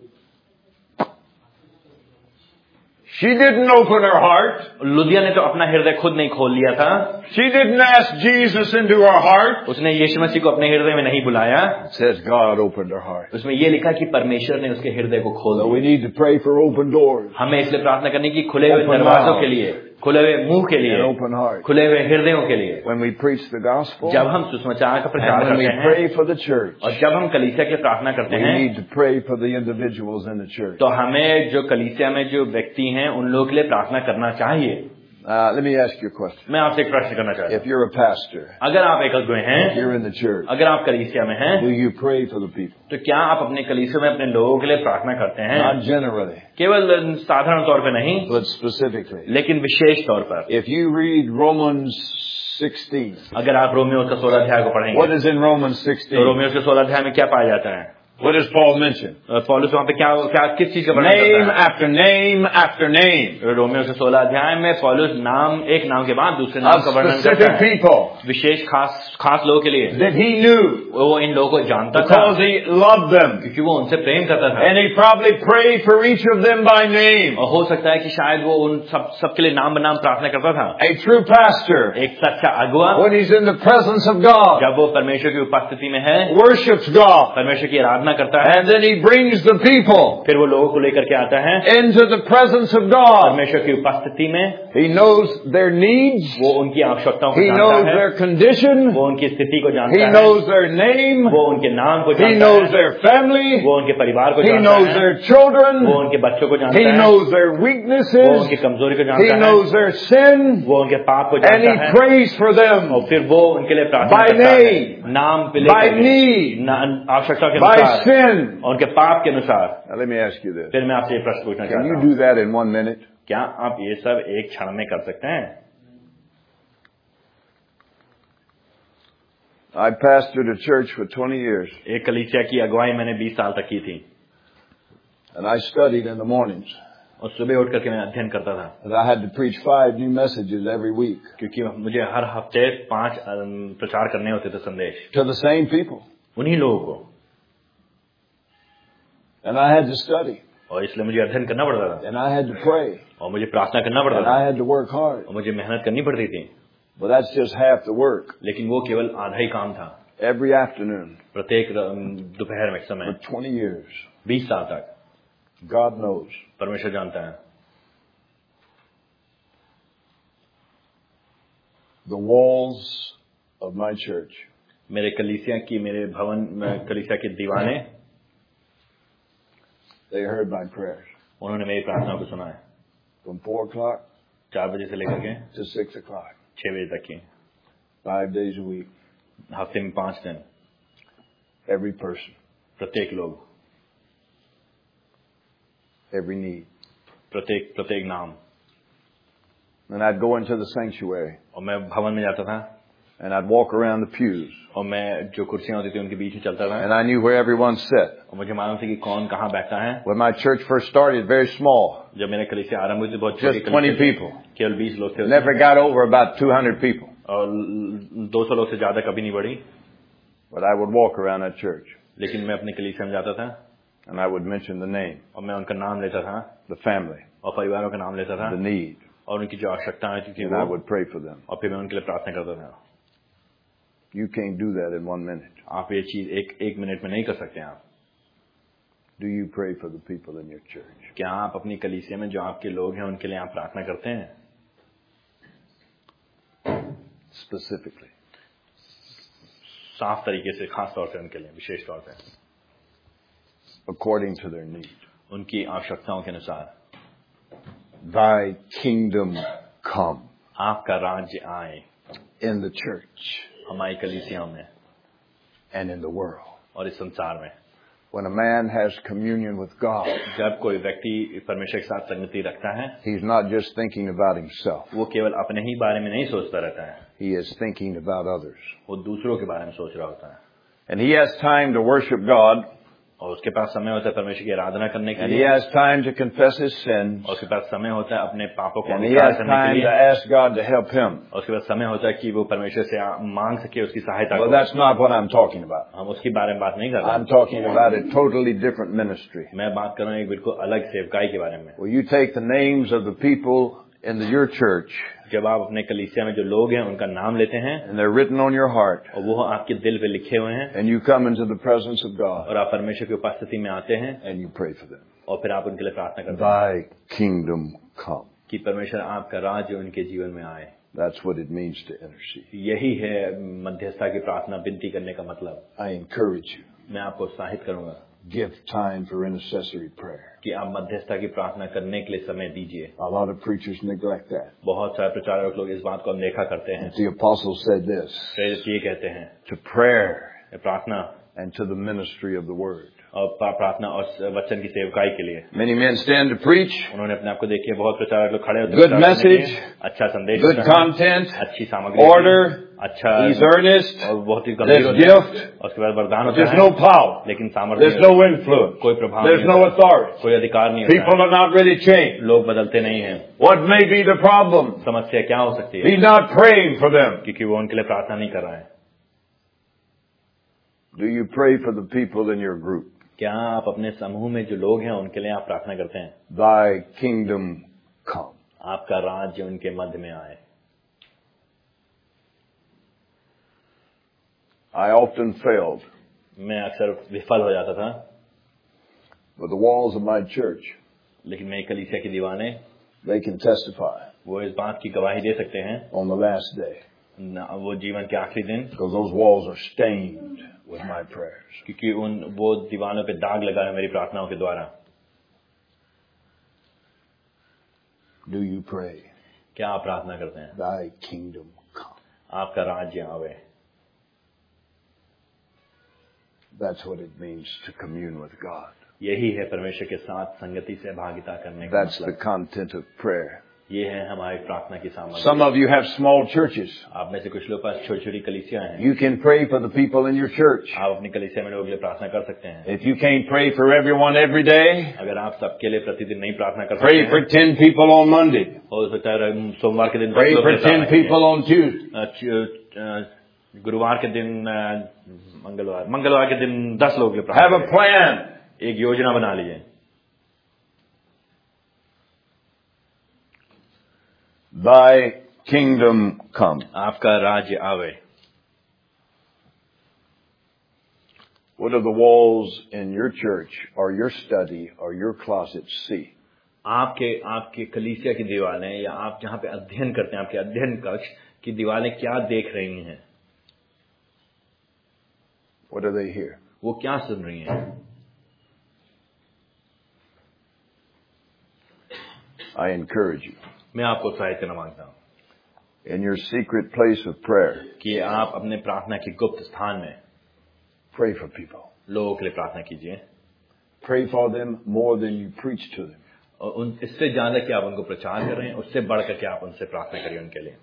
She didn't open her heart. लुदिया ने तो अपना हृदय खुद नहीं खोल लिया था. She didn't ask Jesus into her heart. उसने यीशु मसीह को अपने हृदय में नहीं बुलाया. It says God opened her heart. उसमें ये लिखा कि परमेश्वर ने उसके हृदय को खोल So we दिया. need to pray for open doors हमें इसलिए प्रार्थना करने की खुले हुए Open दरवाजों mouth. के लिए, खुले हुए मुंह के and लिए, open heart. खुले हुए हृदयों के लिए. When we preach the gospel, जब हम सुसमाचार का प्रचार and when we करते हैं pray for the church, और जब हम कलीसिया के लिए प्रार्थना करते we हैं, need to pray for the individuals in the church. तो हमें जो कलीसिया में जो व्यक्ति हैं उन लोगों के लिए प्रार्थना करना चाहिए. Uh, let me ask you a question. मैं आपसे एक प्रश्न करना चाहता If you're a pastor, हूँ. अगर आप एक अगुवे if हैं, you're in the church, अगर आप कलीसिया में हैं, do you pray for the people? तो क्या आप अपने कलीसिया में अपने लोगों के लिए प्रार्थना करते हैं? Not generally, केवल साधारण तौर पे नहीं, but specifically. लेकिन विशेष तौर पर. If you read Romans sixteen, अगर आप रोमियो का सोलह अध्याय को what पढ़ेंगे is in Romans तो sixteen? रोमियो के सोलह अध्याय में क्या पाया जाता है? What does Paul mention? पौलुस वहाँ पे क्या क्या किस चीज का वर्णन Name करता after name after name है? रोमियो के सोलह अध्याय में पौलुस नाम एक नाम के बाद दूसरे नाम of का वर्णन करता specific है, people विशेष खास खास लोगों के लिए. that he knew वो इन लोगों को जानता था because he loved them. क्योंकि वो उनसे प्रेम करता था. And he probably prayed for each of them by name. और हो सकता है कि शायद वो उन सब सबके लिए नाम बनाम प्रार्थना करता था. A true pastor, एक सच्चा अगुआ when he's in the presence of God, जब वो परमेश्वर की उपस्थिति में है, worships God, परमेश्वर की आराधना प्रार्थना करता है, and then he brings the people फिर वो लोगों को लेकर के आता है into the presence of God. परमेश्वर की उपस्थिति में। He knows their needs. वो उनकी आवश्यकताओं को He जानता knows है, their condition. वो उनकी स्थिति को He जानता है, knows their name. वो उनके नाम को He जानता knows है, their family. वो उनके परिवार को He जानता knows है, their children. वो उनके बच्चों को जानता He है, knows their वो weaknesses. उनकी कमजोरी को He जानता है, knows their sin. वो उनके पाप को And जानता he है, prays for them और फिर वो उनके लिए प्रार्थना by करता है name, नाम पे by लेकर के, need, ना- आवश्यकता के by अनुसार sin. और उनके पाप के अनुसार। Now let me ask you this. फिर मैं आपसे ये प्रश्न पूछना Can चाहता you हूँ, do that in one minute? क्या आप ये सब एक क्षण में कर सकते हैं? I pastored a church for twenty years. एक कलीसिया की अगुवाई मैंने बीस साल तक की थी, And I studied in the mornings. और सुबह उठ करके मैं अध्ययन करता था, And I had to preach five new messages every week क्योंकि मुझे हर हफ्ते पांच अम, प्रचार करने होते थे संदेश to the same people. उन्हीं लोगों को, And I had to study. और इसलिए मुझे अध्ययन करना पड़ता था, And I had to pray. और मुझे प्रार्थना करना पड़ता And था, I had to work hard. और मुझे मेहनत करनी पड़ती थी। But that's just half the work. लेकिन वो केवल आधा ही काम था। Every afternoon प्रत्येक अम, दोपहर में समय for twenty years. बीस साल तक God knows. परमेश्वर जानता है। The walls of my church मेरे कलीसिया की मेरे भवन में कलीसिया की दीवारें, they heard my prayers उन्होंने मेरी प्रार्थना को सुना है, from four o'clock चार बजे से लेकर के to six o'clock, छह बजे तक की, five days a week. हफ्ते में पांच दिन, Every person, प्रत्येक लोग, every need. प्रत्येक प्रत्येक नाम। And I'd go into the sanctuary और मैं भवन में जाता था, and I'd walk around the pews. और मैं जो कुर्सियां होती थी उनके बीच में चलता था, And I knew where everyone sat. और मुझे मालूम था कि कौन कहाँ बैठता है। When my church first started, very small, जब मेरे कलीसिया आरंभ हुई थी बहुत छोटी just twenty कलीसिया थी, people. केवल बीस लोग थे, Never got over about two hundred people. और दो सौ लोग से ज्यादा कभी नहीं बढ़ी। But I would walk around that church लेकिन मैं अपने कलीसिया में जाता था, and I would mention the name, और मैं उनका नाम लेता था, the family, और परिवारों का नाम लेता था, the need, और उनकी जो आवश्यकताएं थी and I वो, would pray for them. और फिर मैं उनके लिए प्रार्थना करता था। You can't do that in one minute. आप ये चीज एक एक मिनट में नहीं कर सकते। आप Do you pray for the people in your church? क्या आप अपनी कलीसिया में जो आपके लोग हैं उनके लिए आप प्रार्थना करते हैं? Specifically. साफ तरीके से, खास तौर से उनके लिए, विशेष तौर पे, According to their need. उनकी आवश्यकताओं के अनुसार। Thy kingdom come आपका राज्य आए in the church हमारी कलीसियाओं में and in the world. और इस संसार में। When a man has communion with God, जब कोई व्यक्ति परमेश्वर के साथ संगति रखता है, he's not just thinking about himself. वो केवल अपने ही बारे में नहीं सोचता रहता है, He is thinking about others. वो दूसरों के बारे में सोच रहा होता है। And he has time to worship God, और उसके पास समय होता है परमेश्वर की आराधना करने के and he लिए, has time to confess his sins, और उसके पास समय होता है अपने पापों को and he अंगीकार has करने के time to लिए, ask God to help him. और उसके पास समय होता है कि वो परमेश्वर से आ- मांग सके उसकी सहायता But को। that's not what I'm talking about. हम उसके बारे में बात नहीं कर रहे I'm talking about a totally different ministry. मैं बात कर रहा हूँ एक बिल्कुल अलग सेवकाई के बारे में। Where you take the names of the people in the, your church, जब आप अपने कलीसिया में जो लोग हैं उनका नाम लेते हैं, and they're written on your heart, और वो आपके दिल पे लिखे हुए हैं, and you come into the presence of God, और आप परमेश्वर की उपस्थिति में आते हैं, and you pray for them. और फिर आप उनके लिए प्रार्थना करते हैं Thy kingdom come. कि परमेश्वर आपका राज्य उनके जीवन में आए। That's what it means to intercede. यही है मध्यस्थता की प्रार्थना, विनती करने का मतलब। I encourage you, मैं आपको उत्साहित करूंगा give time for intercessory prayer. कि आप मध्यस्थता की प्रार्थना करने के लिए समय दीजिए। A lot of preachers neglect that. बहुत सारे प्रचारक लोग इस बात को अनदेखा करते हैं। The apostle said this, प्रेरित ये कहते हैं, to prayer प्रार्थना and to the ministry of the word. और प्रार्थना और वचन की सेवकाई के लिए। Many men stand to preach, उन्होंने अपने आप को देखिए, बहुत प्रचारक लोग खड़े होते good हैं प्रचार करने के लिए, message, अच्छा संदेश good देते हैं, content, अच्छी सामग्री, order, अच्छा, he's earnest, और बहुत ही गंभीर there's होता है, gift, और उसके बाद वरदान but होता there's है, no power, लेकिन सामर्थ्य there's नहीं no होता, influence, कोई प्रभाव there's नहीं no होता, authority. कोई अधिकार नहीं होता, People are not really changed. लोग बदलते नहीं हैं। What may be the problem? समस्या क्या हो सकती है? He's not praying for them. क्योंकि वो उनके लिए प्रार्थना नहीं कर रहा है। Do you pray for the people in your group? क्या आप अपने समूह में जो लोग हैं उनके लिए आप प्रार्थना करते हैं? Thy kingdom come. आपका राज्य उनके मध्य में आए। I often failed मैं अक्सर विफल हो जाता था, But the walls of my church, लेकिन मेरी कलीसिया की दीवारें they can testify वो इस बात की गवाही दे सकते हैं on the last day, न- वो जीवन के आखिरी दिन, because those walls are stained with my prayers. क्योंकि उन वो दीवारों पे दाग लगा है मेरी प्रार्थनाओं के द्वारा। Do you pray, क्या आप प्रार्थना करते हैं? thy kingdom come? आपका राज्य आवे। That's what it means to commune with God. यही है परमेश्वर के साथ संगति से भागिता करने का That's the मतलब। content of prayer. ये है हमारी प्रार्थना की Some सामग्री। of you have small churches. आप में से कुछ लोग पास छोटी छोटी कलीसियां हैं। You can pray for the people in your church. आप अपनी कलीसिया में लोगों के लिए प्रार्थना कर सकते हैं। If you can't pray for everyone every day, अगर आप सबके लिए प्रतिदिन नहीं प्रार्थना कर pray सकते for हैं, ten people on Monday. हो सकता है सोमवार के दिन Pray दस लोग for प्रार्थना ten करें। people on Tuesday. अ, च- अ, गुरुवार के दिन अ, मंगलवार मंगलवार के दिन दस लोग के लिए Have प्रार्थना a करें। plan. एक योजना बना लीजिए। Thy kingdom come. आपका राज्य आवे। What do the walls in your church or your study or your closet see? आपके आपके कलीसिया की दीवारें या आप जहां पे अध्ययन करते हैं, आपके अध्ययन कक्ष की दीवारें क्या देख रही हैं? What do they hear? वो क्या सुन रही हैं? I encourage you, मैं आपको उत्साहित करना मांगता हूं in your secret place of prayer, कि आप अपने प्रार्थना के गुप्त स्थान में pray for people. लोगों के लिए प्रार्थना कीजिए, Pray for them more than you preach to them. और उन इससे ज्यादा कि आप उनको प्रचार कर रहे हैं, उससे बढ़कर के आप उनसे प्रार्थना करिए उनके लिए।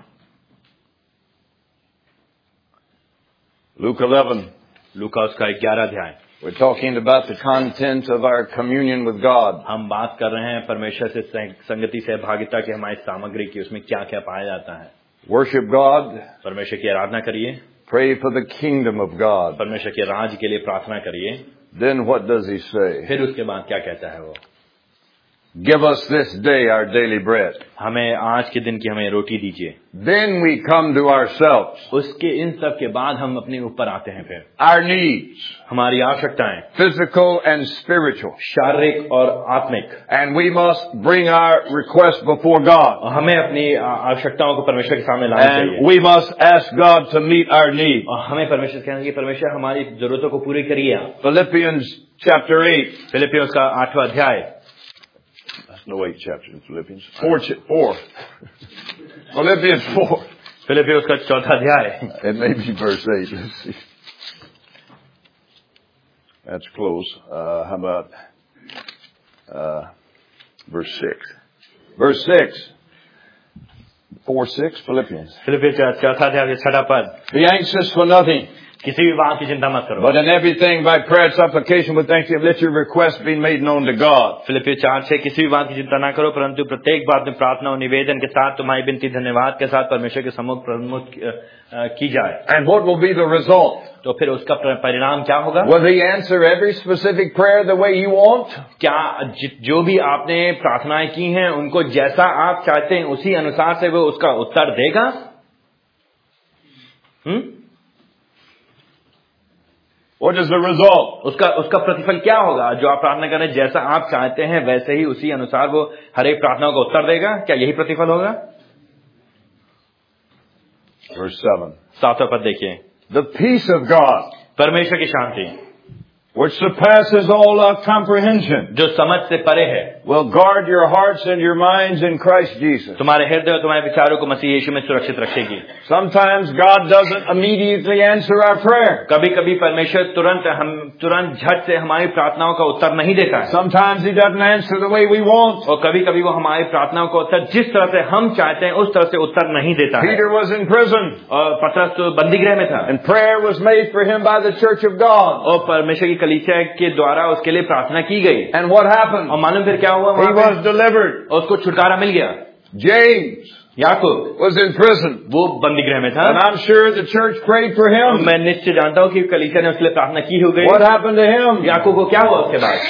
Luke eleven, लूका उसका ग्यारह अध्याय। we're talking about the content of our communion with God. हम बात कर रहे हैं परमेश्वर से संगति से भागिता की हमारी सामग्री की, उसमें क्या क्या पाया जाता है। Worship God, परमेश्वर की आराधना करिए, pray for the kingdom of God. परमेश्वर के राज्य के लिए प्रार्थना करिए। Then what does he say? फिर उसके बाद क्या कहता है वो? Give us this day our daily bread. हमें आज के दिन की हमें रोटी दीजिए। Then we come to ourselves, उसके इन सब के बाद हम अपने ऊपर आते हैं। फिर our needs, हमारी आवश्यकताएं, physical and spiritual. शारीरिक और आत्मिक, And we must bring our request before God. और हमें अपनी आवश्यकताओं को परमेश्वर के सामने लाना And चाहिए। we must ask God to meet our needs. और हमें परमेश्वर से कहना चाहिए, परमेश्वर हमारी जरूरतों को पूरी करिए आप। Philippians chapter eight. फिलिपियों का आठवां अध्याय। That's no eight chapter in Philippians. Four. cha- four. Philippians four. फिलिपियों का चौथा अध्याय। It may be verse eight. Let's see. That's close. Uh, how about uh, verse six? Verse six. Four six Philippians. फिलिपियों का चौथा अध्याय छठा पद। Be anxious for nothing, किसी भी बात की चिंता मत करो, but in everything by prayer and supplication with thanksgiving let your requests be made known to God. फिलिपियों चार से किसी भी बात की चिंता ना करो, परंतु प्रत्येक बात में प्रार्थना और निवेदन के साथ तुम्हारी विनती धन्यवाद के साथ परमेश्वर के सम्मुख प्रमुख की जाए। And what will be the result? तो फिर उसका परिणाम क्या होगा? Will He answer every specific prayer the way you want? क्या जो भी आपने प्रार्थनाएं की हैं उनको जैसा आप चाहते हैं उसी अनुसार से वो उसका उत्तर देगा? हम्म What is the result? उसका उसका प्रतिफल क्या होगा? जो आप प्रार्थना करें जैसा आप चाहते हैं वैसे ही उसी अनुसार वो हर एक प्रार्थनाओं का उत्तर देगा। क्या यही प्रतिफल होगा? Verse seven. सातवां पद देखिए। The peace of God, परमेश्वर की शांति which surpasses all our comprehension, जो समझ से परे है, will guard your hearts and your minds in Christ Jesus. तुम्हारे हृदय और तुम्हारे विचारों को मसीह यीशु में सुरक्षित रखेगी। Sometimes God doesn't immediately answer our prayer. कभी कभी परमेश्वर तुरंत हम तुरंत झट से हमारी प्रार्थनाओं का उत्तर नहीं देता है, Sometimes He doesn't answer the way we want. और कभी कभी वो हमारी प्रार्थनाओं का उत्तर जिस तरह से हम चाहते हैं उस तरह से उत्तर नहीं देता है। Peter was in prison, और पतरस तो बंदीगृह में था, and prayer was made for him by the church of God. और परमेश्वर की कलीसिया के द्वारा उसके लिए प्रार्थना की गई, And what happened? और मालूम फिर क्या हुआ? He वहां पे was delivered. उसको छुटकारा मिल गया। James Yakub was in prison, वो बंदीगृह में था, and I'm sure the church prayed for और him. मैं निश्चय जानता हूँ कि कलीसिया ने उसके लिए प्रार्थना की हो गई। What happened to him? याकूब को क्या हुआ उसके बाद?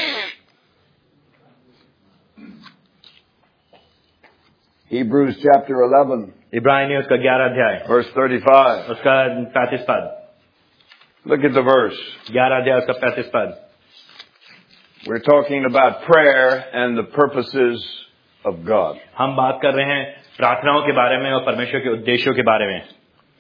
Hebrews chapter eleven, इब्राहिमी उसका ग्यारह अध्याय verse thirty-five. उसका पैंतीस पद। Look at the verse. ग्यारह अध्याय उसका पैंतीस पद. We're talking about prayer and the purposes of God. हम बात कर रहे हैं प्रार्थनाओं के बारे में और परमेश्वर के उद्देश्यों के बारे में.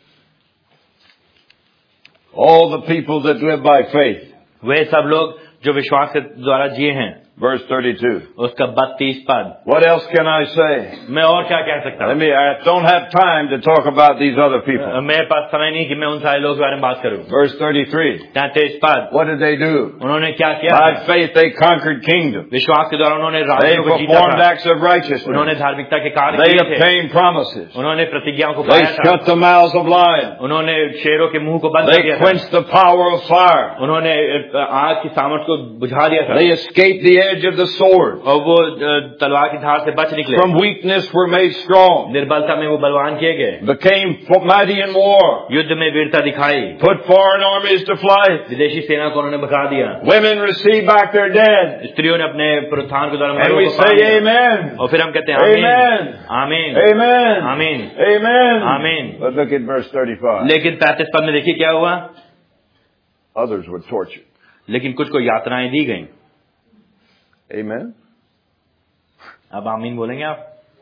All the people that live by faith. वे सब लोग जो विश्वास के द्वारा जिए हैं. Verse thirty-two. उसका बत्तीस पद. What else can I say? मैं और क्या कह सकता हूँ? Let me, I don't have time to talk about these other people. मेरे पास समय नहीं कि मैं उन सारे लोगों के बारे में बात करूँ. Verse thirty-three. तैंतीस पद. What did they do? उन्होंने क्या किया? By faith they conquered kingdoms. विश्वास के द्वारा उन्होंने They राज्यों को जीता performed था. acts of righteousness. उन्होंने धार्मिकता के कार्य They किए थे. obtained promises. उन्होंने प्रतिज्ञाओं को They पाया था. shut the mouths of lions. उन्होंने शेरों के मुंह को बंद They किया था. quenched the power of fire. उन्होंने आग की सामर्थ को बुझा दिया था. They escaped the edge of the sword. और वो तलवार की धार से बच निकले. From weakness were made strong. निर्बलता में वो बलवान किए गए. Became mighty in war. युद्ध में वीरता दिखाई. Put foreign armies to flight. विदेशी सेना को उन्होंने भगा दिया. Women received back their dead. स्त्रियों ने अपने पुनरुत्थान के द्वारा And मरों we को say पा लिया. amen. और फिर हम कहते हैं आमीन. Amen. आमीन. Amen. आमीन. Amen. आमीन. But look at verse thirty-five. लेकिन पैंतीस पद में देखिए क्या हुआ. Others were tortured. लेकिन कुछ को यातनाएं दी गईं. Amen. अब आमीन बोलेंगे आप.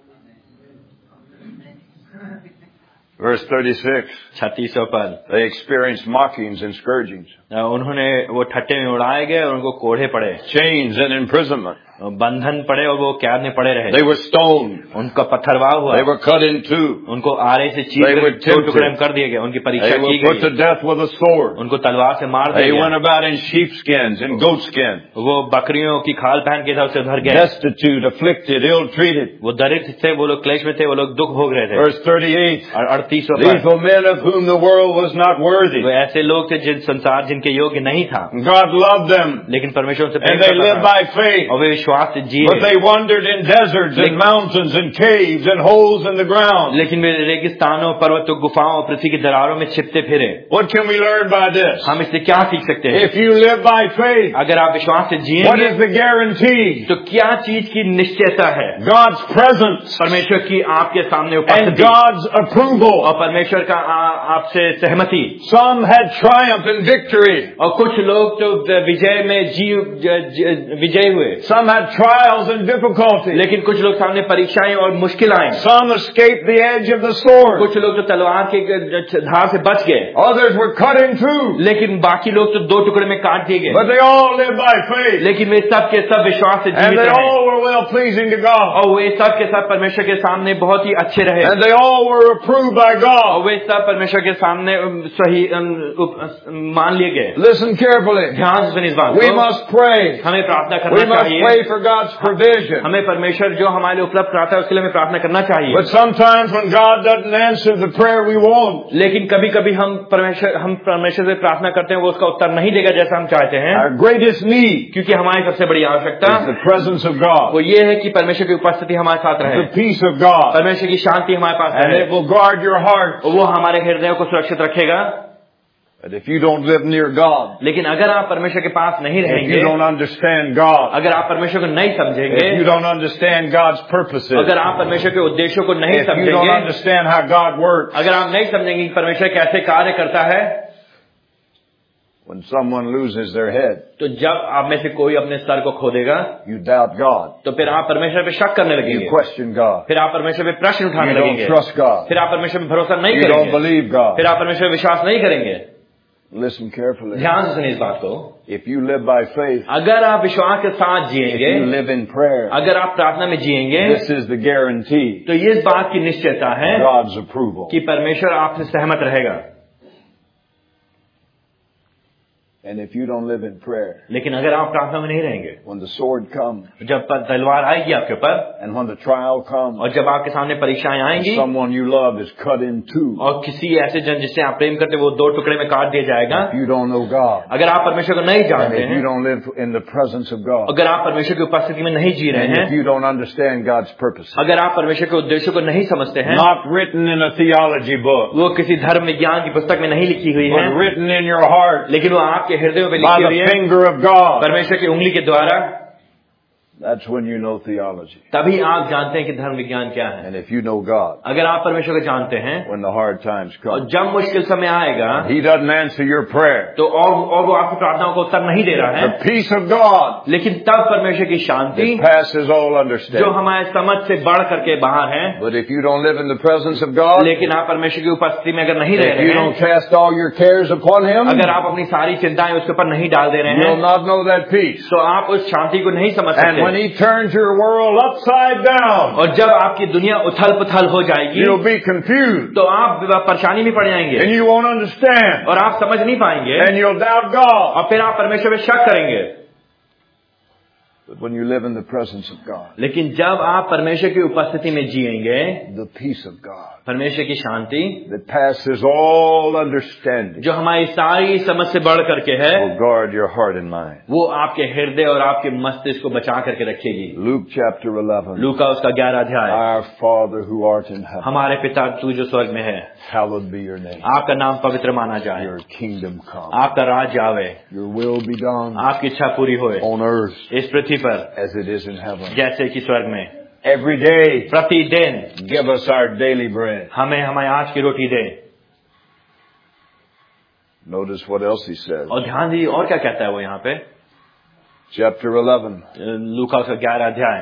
Verse thirty-six. छत्तीसवां पद. They experienced mockings and scourgings. उन्होंने वो ठट्टे में उड़ाए गए और उनको कोढ़े पड़े. Chains and imprisonment. बंधन पड़े और वो कैद में पड़े रहे. They were stoned. उनका पत्थरवाह हुआ. They wर cut in two. उनको आरे से चीर They कर were दो टुकड़े में tempted. कर दिए गए. उनकी परीक्षा They की were put to गई. death with a sword. उनको तलवार से मार They दिया went गया. about in sheepskins and goatskin. वो बकरियों की खाल पहन के इधर से उधर गए. Destitute, afflicted, ill-treated. वो दरिद्र थे, वो लोग क्लेश में थे, वो लोग दुख भोग रहे थे. Verse thirty-eight. और अड़तीसवां These पद. were men of whom the world was not worthy. वो ऐसे लोग थे जिन संसार जिनके योग्य नहीं था. God loved them. लेकिन परमेश्वर से प्रेम And they करता lived था. by faith. और वे विश्वास से But जिए. they wandered in deserts and mountains and caves and holes in the ground. लेकिन वे रेगिस्तानों, पर्वतों, गुफाओं और पृथ्वी की दरारों में छिपते फिरे. What can we learn by this? हम इससे क्या सीख सकते हैं? If you live by faith, अगर आप विश्वास से what जिएंगे is the guarantee? तो क्या चीज की निश्चयता है? God's presence परमेश्वर की आपके सामने and उपस्थिति God's approval. और परमेश्वर का आ- आपसे सहमति. Some had triumph and victory. और कुछ लोग तो विजय में जी ज- ज- विजय हुए. Some had trials and difficulties. लेकिन कुछ लोग सामने परीक्षाएं और मुश्किल आए. Some escaped the edge of the sword. कुछ लोग तो तलवार के धार से बच गए. Others were cut in two. लेकिन बाकी लोग तो दो टुकड़े में काट दिए गए. But they all lived by faith. लेकिन वे सब के सब विश्वास से And जीवित they रहे. all were well pleasing to God. और वे सब के सब परमेश्वर के सामने बहुत ही अच्छे रहे. And they all were approved by और God. वे सब परमेश्वर के सामने अम, सही अम, उप- मान लिए गए. Listen carefully. ध्यान से सुनिए इस बात We को. must pray. हमें प्रार्थना We करना must चाहिए. pray for God's provision. हमें परमेश्वर जो हमारे लिए उपलब्ध कराता है उसके लिए हमें प्रार्थना करना चाहिए. But sometimes when God doesn't answer the prayer we want, लेकिन कभी कभी हम परमेश्वर हम परमेश्वर से प्रार्थना करते हैं, वो उसका उत्तर नहीं देगा जैसा हम चाहते हैं. our greatest need क्योंकि हमारी सबसे बड़ी आवश्यकता is the presence of God, वो ये है कि परमेश्वर की उपस्थिति हमारे साथ रहे. the peace of God, परमेश्वर की शांति हमारे पास and रहे. it will guard your heart. और वो हमारे हृदयों को सुरक्षित रखेगा. But if you don't live near God, लेकिन अगर आप परमेश्वर के पास नहीं if you रहेंगे, don't understand God, अगर आप परमेश्वर को नहीं समझेंगे, if you don't understand God's purposes, अगर आप परमेश्वर के उद्देश्यों को नहीं if you don't समझेंगे, understand how God works, अगर आप नहीं समझेंगे कि परमेश्वर कैसे कार्य करता है, when someone loses their head, तो जब आप में से कोई अपने सर को खो देगा, you doubt God, तो फिर आप परमेश्वर पे शक करने लगेंगे. you question God, फिर आप परमेश्वर पे प्रश्न उठाने you don't लगेंगे. trust God, फिर आप परमेश्वर पे भरोसा नहीं you don't करेंगे. believe God. फिर आप परमेश्वर पे विश्वास नहीं करेंगे. Listen carefully. ध्यान से सुनिए इस बात को. If you live by faith, अगर आप विश्वास के साथ if जिएंगे, you live in prayer, अगर आप प्रार्थना में जिएंगे, this is the guarantee, तो ये इस बात की निश्चयता है God's approval. कि परमेश्वर आपसे सहमत रहेगा. And if you don't live in prayer, लेकिन अगर आप प्रार्थना में नहीं रहेंगे, when the sword comes, जब तलवार आएगी आपके ऊपर, and when the trial comes, और जब आपके सामने परीक्षाएं and आएंगी, someone you love is cut in two, और किसी ऐसे जन जिससे आप प्रेम करते वो दो टुकड़े में काट दिया जाएगा, if you don't know God, अगर आप परमेश्वर को नहीं and जानते if हैं, you don't live in the presence of God, अगर आप परमेश्वर की उपस्थिति में नहीं जी रहे and हैं, if you don't understand God's purpose, अगर आप परमेश्वर के उद्देश्यों को नहीं समझते हैं, not written in a theology book, वो किसी धर्म विज्ञान की पुस्तक में नहीं लिखी हुई है, but written in your heart लेकिन वो आपके हृदयों में by लिखी the हुई है finger of God, परमेश्वर की उंगली के द्वारा, That's when you know theology. तभी आप जानते हैं कि धर्म विज्ञान क्या है. And if you know God, अगर आप परमेश्वर को जानते हैं, when the hard times और come, जब मुश्किल समय आएगा, He doesn't answer your prayer. तो और और वो आपकी प्रार्थनाओं को उत्तर नहीं दे रहा है. The peace of God लेकिन तब परमेश्वर की शांति that passes all जो understanding. हमारे समझ से बढ़ करके बाहर है. But if you don't live in the presence of God, लेकिन आप परमेश्वर की उपस्थिति में अगर नहीं रह if रहे you हैं, don't cast all your cares upon Him, अगर आप अपनी सारी चिंताएं उसके ऊपर नहीं डाल दे रहे you'll हैं, not know that peace. तो आप उस शांति को नहीं समझ And when सकते. He turns your world upside down, और जब आपकी दुनिया उथल पुथल हो जाएगी, you'll be confused तो आप परेशानी में पड़ जाएंगे and you won't understand और आप समझ नहीं पाएंगे and you'll doubt God. और फिर आप परमेश्वर पे शक करेंगे. But when you live in the presence of God, लेकिन जब आप परमेश्वर की उपस्थिति में जिएंगे, the peace of God परमेश्वर की शांति that passes all understanding जो हमारी सारी समझ से बढ़ करके है, will guard your heart and mind. वो आपके हृदय और आपके मस्तिष्क को बचा करके रखेगी. Luke chapter eleven. लूका उसका ग्यारह अध्याय. Our Father who art in heaven, हमारे पिता तू जो स्वर्ग में है, hallowed be your name. आपका नाम पवित्र माना जाए, Your kingdom come. आपका राज्य आवे, Your will be done आपकी इच्छा पूरी होए on earth इस पृथ्वी पर as it is in heaven. जैसे कि स्वर्ग में. Every day, प्रतिदिन give us our daily bread. हमें हमें आज की रोटी दे. Notice what else he says. और ध्यान दीजिए और क्या कहता है वो यहाँ पे. Chapter eleven, लूका उसका ग्यारह अध्याय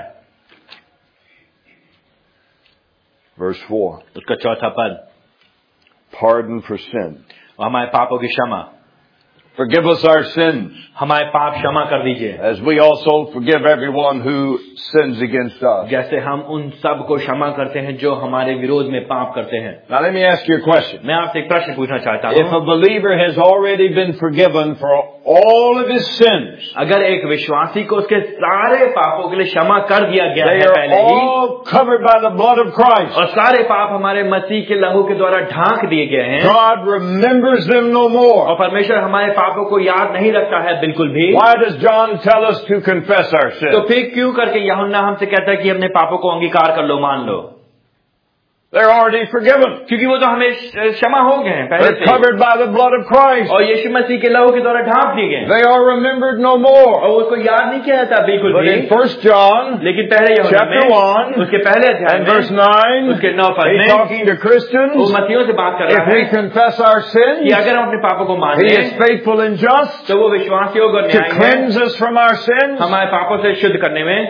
verse four. उसका चौथा पद. Pardon for sin. और हमारे पापों की क्षमा. Forgive us our sins, हमारे पाप क्षमा कर दीजिए, as we also forgive everyone who sins against us. जैसे हम उन सब को क्षमा करते हैं जो हमारे विरोध में पाप करते हैं. Now let me ask you a question. मैं आपसे एक प्रश्न पूछना चाहता If हूँ. a believer has already been forgiven for all of his sins, अगर एक विश्वासी को उसके सारे पापों के लिए क्षमा कर दिया गया they है are पहले ही, all covered by the blood of Christ. और सारे पाप हमारे मसीह के लहू के द्वारा ढांक दिए गए हैं, God remembers them no more. और परमेश्वर हमारे पापों को याद नहीं रखता है बिल्कुल भी. Why does John tell us to confess our तो sins? फिर क्यों करके यूहन्ना हमसे कहता है कि अपने पापों को अंगीकार कर लो, मान लो? They're already forgiven. क्योंकि वो तो हमें क्षमा हो गए हैं पहले They're से, covered by the blood of Christ. और यीशु मसीह के लहू के द्वारा ढांप दिए गए हैं, They are remembered no more. और उसको याद नहीं किया जाता बिल्कुल But भी. in First John, लेकिन पहले यूहन्ना chapter में one, उसके पहले अध्याय and में verse nine, उसके नौ पद he's में talking to वो Christians. मसीहों से बात कर If रहा we है confess our कि sins, अगर हम अपने पापों को मान He लें is faithful and just तो वो विश्वास योग्य और to न्यायी है cleanse us from our sins. हमारे पापों से शुद्ध करने में.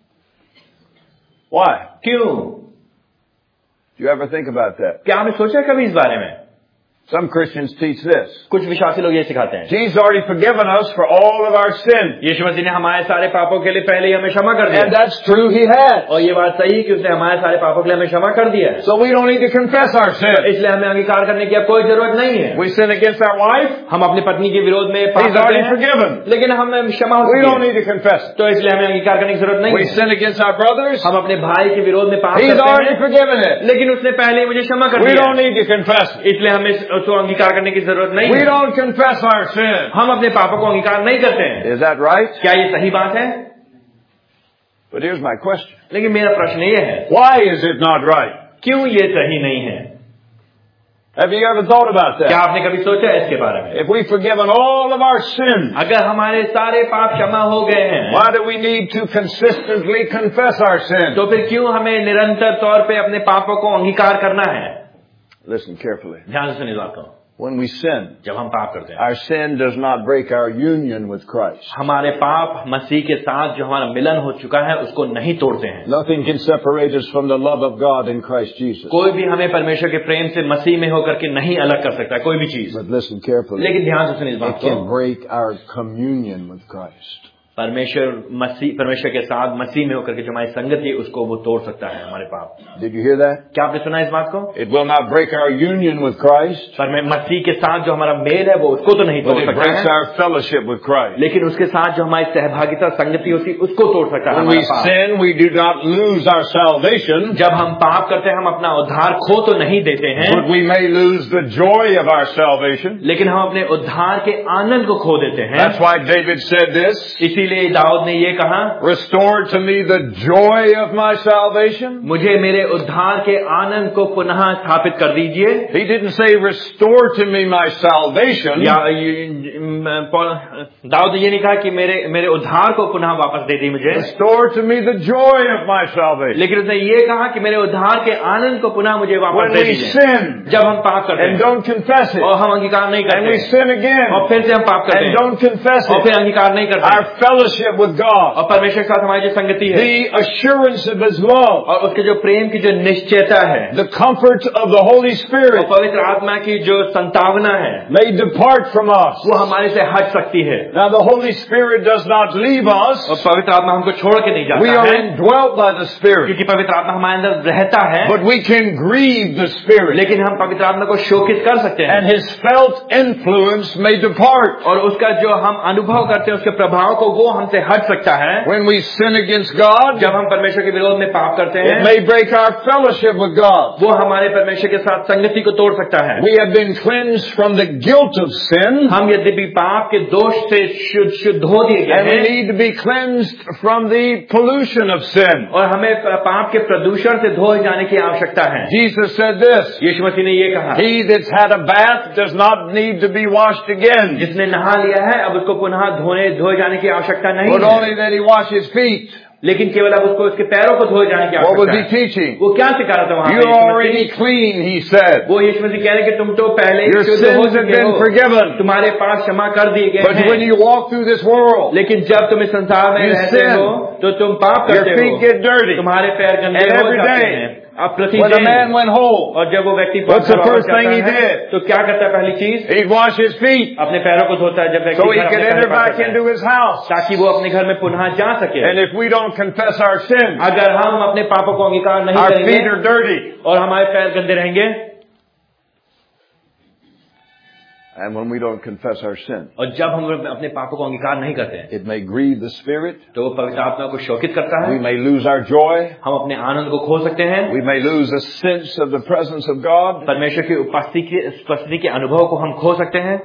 Why? क्यों? Do you ever think about that? क्या आपने सोचा कभी इस बारे में? Some Christians teach this. कुछ विश्वासी लोग ये सिखाते हैं, Jesus already forgiven us for all of our sins. यीशु मसीह ने हमारे सारे पापों के लिए पहले ही हमें क्षमा कर दिया. And that's true, He has. और ये बात सही है कि उसने हमारे सारे पापों के लिए हमें क्षमा कर दिया है. So we don't need to confess our sins. इसलिए हमें अंगीकार करने की अब कोई जरूरत नहीं है. We sin against our wife, हम अपनी पत्नी के विरोध में पाप He's करते already हैं, forgiven. लेकिन हमें क्षमा हो We चुकी don't है, need to confess it. तो इसलिए हमें अंगीकार करने की जरूरत नहीं We है. sin against our brothers, हम अपने भाई के विरोध में पाप He's करते already हैं, forgiven it. लेकिन उसने पहले ही मुझे क्षमा कर We दिया don't है. need to confess it. इसलिए हमें उसको अंगीकार करने की जरूरत नहीं We है. don't confess our sins. हम अपने पापों को अंगीकार नहीं करते हैं. Is that right? क्या ये सही बात है? But here's my question. लेकिन मेरा प्रश्न ये है, Why is it not right? क्यों ये सही नहीं है? Have you ever thought about क्या that? आपने कभी सोचा है इसके बारे में? If we've forgiven all of our sins, अगर हमारे सारे पाप क्षमा हो गए हैं, why do we need to consistently confess our sins? तो फिर क्यों हमें निरंतर तौर पे अपने पापों को अंगीकार करना है? Listen carefully. ध्यान से सुनिए बात को. When we sin, जब हम पाप करते हैं, our sin does not break our union with Christ. हमारे पाप मसीह के साथ जो हमारा मिलन हो चुका है उसको नहीं तोड़ते हैं. Nothing can separate us from the love of God in Christ Jesus. कोई भी हमें परमेश्वर के प्रेम से मसीह में होकर के नहीं अलग कर सकता है, कोई भी चीज. But listen carefully. लेकिन ध्यान से सुनिए इस It बात को. can break our communion with Christ. परमेश्वर मसीह परमेश्वर के साथ मसीह में होकर के जो हमारी संगति है उसको वो तोड़ सकता है हमारे पाप. Did you hear that? क्या आपने सुना इस बात को? It will not break our union with Christ, पर मैं मसीह के साथ जो हमारा मेल है वो उसको तो नहीं तोड़ but it सकता breaks है, our fellowship with Christ. लेकिन उसके साथ जो हमारी सहभागिता संगति होती है उसको तोड़ सकता है When we हमारा पाप. sin, we do not lose our salvation, जब हम पाप करते हैं हम अपना उद्धार खो तो नहीं देते हैं, but we may lose the joy of our salvation. लेकिन हम अपने उद्धार के आनंद को खो देते हैं. That's why David said this. इसीलिए दाऊद ने ये कहा, restore to me the joy of my salvation. मुझे मेरे उद्धार के आनंद को पुनः स्थापित कर दीजिए. He didn't say restore to me my salvation. या दाऊद ने ये नहीं कहा कि मेरे मेरे उद्धार को पुनः वापस दे दी मुझे. Restore to me the joy of my salvation. लेकिन उसने ये कहा कि मेरे उद्धार के आनंद को पुनः मुझे वापस When दे we दीजिए. sin जब हम पाप करते and हैं don't confess it, और हम अंगीकार नहीं and we करते sin again और फिर से हम पाप करते and हैं don't confess और फिर it, अंगीकार नहीं करते our fellowship with God, और परमेश्वर के साथ हमारी जो संगति है the assurance of His love, और उसके जो प्रेम की जो निश्चयता है the comfort of the Holy और Spirit पवित्र आत्मा की जो संतावना है may depart from us. वो हमारे से हट सकती है. Now the Holy Spirit does not leave us. और पवित्र आत्मा हमको छोड़ के नहीं We जाता are है indwelt by the Spirit. क्योंकि पवित्र आत्मा हमारे अंदर रहता है. But we can grieve the Spirit. लेकिन हम पवित्र आत्मा को शोकित कर सकते हैं And His felt influence may depart. और उसका जो हम अनुभव करते हैं उसके प्रभाव को वो हमसे हट सकता है. When we sin against God, जब हम परमेश्वर के विरोध में पाप करते it हैं may break our fellowship with God. वो हमारे परमेश्वर के साथ संगति को तोड़ सकता है. We have been cleansed from the guilt of sin, हम यद्यपि पाप के दोष से शुद्ध शुद्ध हो दिए गए and we हैं need to be cleansed from the pollution of sin. और हमें पाप के प्रदूषण से धोए जाने की आवश्यकता है. Jesus said this, यीशु मसीह ने ये कहा, He that's had a bath does not need to be washed again, जिसने नहा लिया है अब उसको पुनः धोने धोए जाने की आवश्यकता नहीं but है, only that he wash his feet. लेकिन केवल अब उसको उसके पैरों को धोए जाने की What was आवश्यकता he है. teaching? वो क्या सिखा रहा था वहाँ पे You're Yeshu already Masih? clean, he said. वो यीशु मसीह कह रहे हैं कि तुम तो पहले ही Your शुद्ध हो sins have चुके been हो, forgiven. तुम्हारे पास क्षमा कर दिए गए But when हैं. you walk through this world, लेकिन जब तुम इस संसार में You रहते sin. हो तो तुम पाप your करते feet हो, get dirty. तुम्हारे पैर गंदे And हो every जाते day, हैं. अब When a प्रतिदिन man went home, और जब वो व्यक्ति What's the घर वापस first thing जाता he है, did? तो क्या करता है पहली चीज? he'd wash his feet अपने पैरों को धोता है. जब व्यक्ति so he घर could अपने enter घर वापस back आता into है his house. ताकि वो अपने घर में पुनः जा सके. And if we don't confess our sins, अगर हम अपने पापों को अंगीकार नहीं our करेंगे feet are dirty. और हमारे पैर गंदे रहेंगे And when we don't confess our sin, और जब हम अपने पापों को अंगीकार नहीं करते हैं it may grieve the Spirit. तो वो पवित्र आत्मा को शोकित करता है. We may lose our joy. हम अपने आनंद को खो सकते हैं. We may lose a sense of the presence of God. परमेश्वर की उपस्थिति के उपस्थिति के अनुभव को हम खो सकते हैं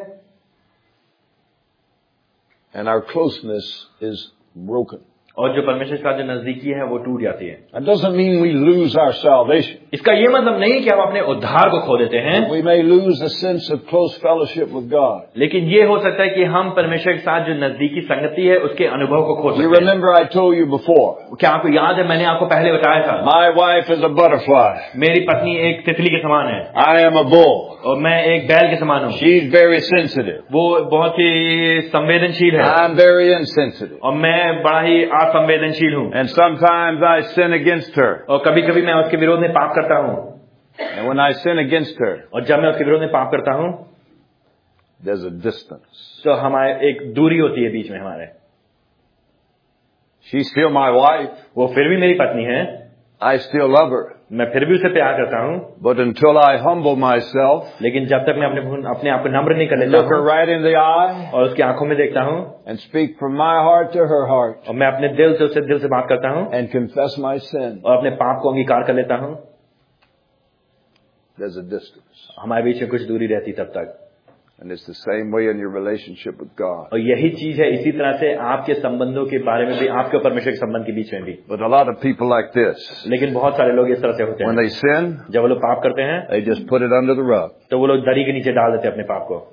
And our closeness is broken. और जो परमेश्वर का जो नजदीकी है वो टूट जाती है. That doesn't mean we lose our salvation. इसका ये मतलब नहीं कि हम अपने उद्धार को खो देते हैं, We may lose a sense of close fellowship with God. लेकिन ये हो सकता है कि हम परमेश्वर के साथ जो नजदीकी संगति है उसके अनुभव को खो You सकते हैं. remember I told you before, क्या आपको याद है मैंने आपको पहले बताया था my wife is a butterfly. मेरी पत्नी एक तितली के समान है I am a bull. और मैं एक बैल के समान हूँ. She's very sensitive. वो बहुत ही संवेदनशील है I'm very insensitive. और मैं बड़ा ही असंवेदनशील हूँ And sometimes I sin against her. और कभी कभी मैं उसके विरोध में पाप करता हूँ. And when I sin against her, और जब मैं उसके विरोध में पाप करता हूँ there's a distance. तो हमारे एक दूरी होती है बीच में हमारे. She's still my wife. वो फिर भी मेरी पत्नी है, I still love her. मैं फिर भी उसे प्यार करता हूँ, But until I humble myself, लेकिन जब तक मैं अपने अपने आप को नम्र नहीं कर लेता look her हूँ right in the eye, और उसकी आंखों में देखता हूँ and speak from my heart to her heart, और मैं अपने दिल से उससे दिल से बात करता हूँ and confess my sin, और अपने पाप को अंगीकार कर लेता हूँ, there's a distance. हमारे बीच में कुछ दूरी रहती तब तक. And it's the same way in your relationship with God. और यही चीज है इसी तरह से आपके संबंधों के बारे में भी, आपके और परमेश्वर के संबंध के बीच में भी. But a lot of people like this, लेकिन बहुत सारे लोग इस तरह से होते when हैं, they sin, जब वो लोग पाप करते हैं they just put it under the rug. तो वो लोग दरी के नीचे डाल देते हैं अपने पाप को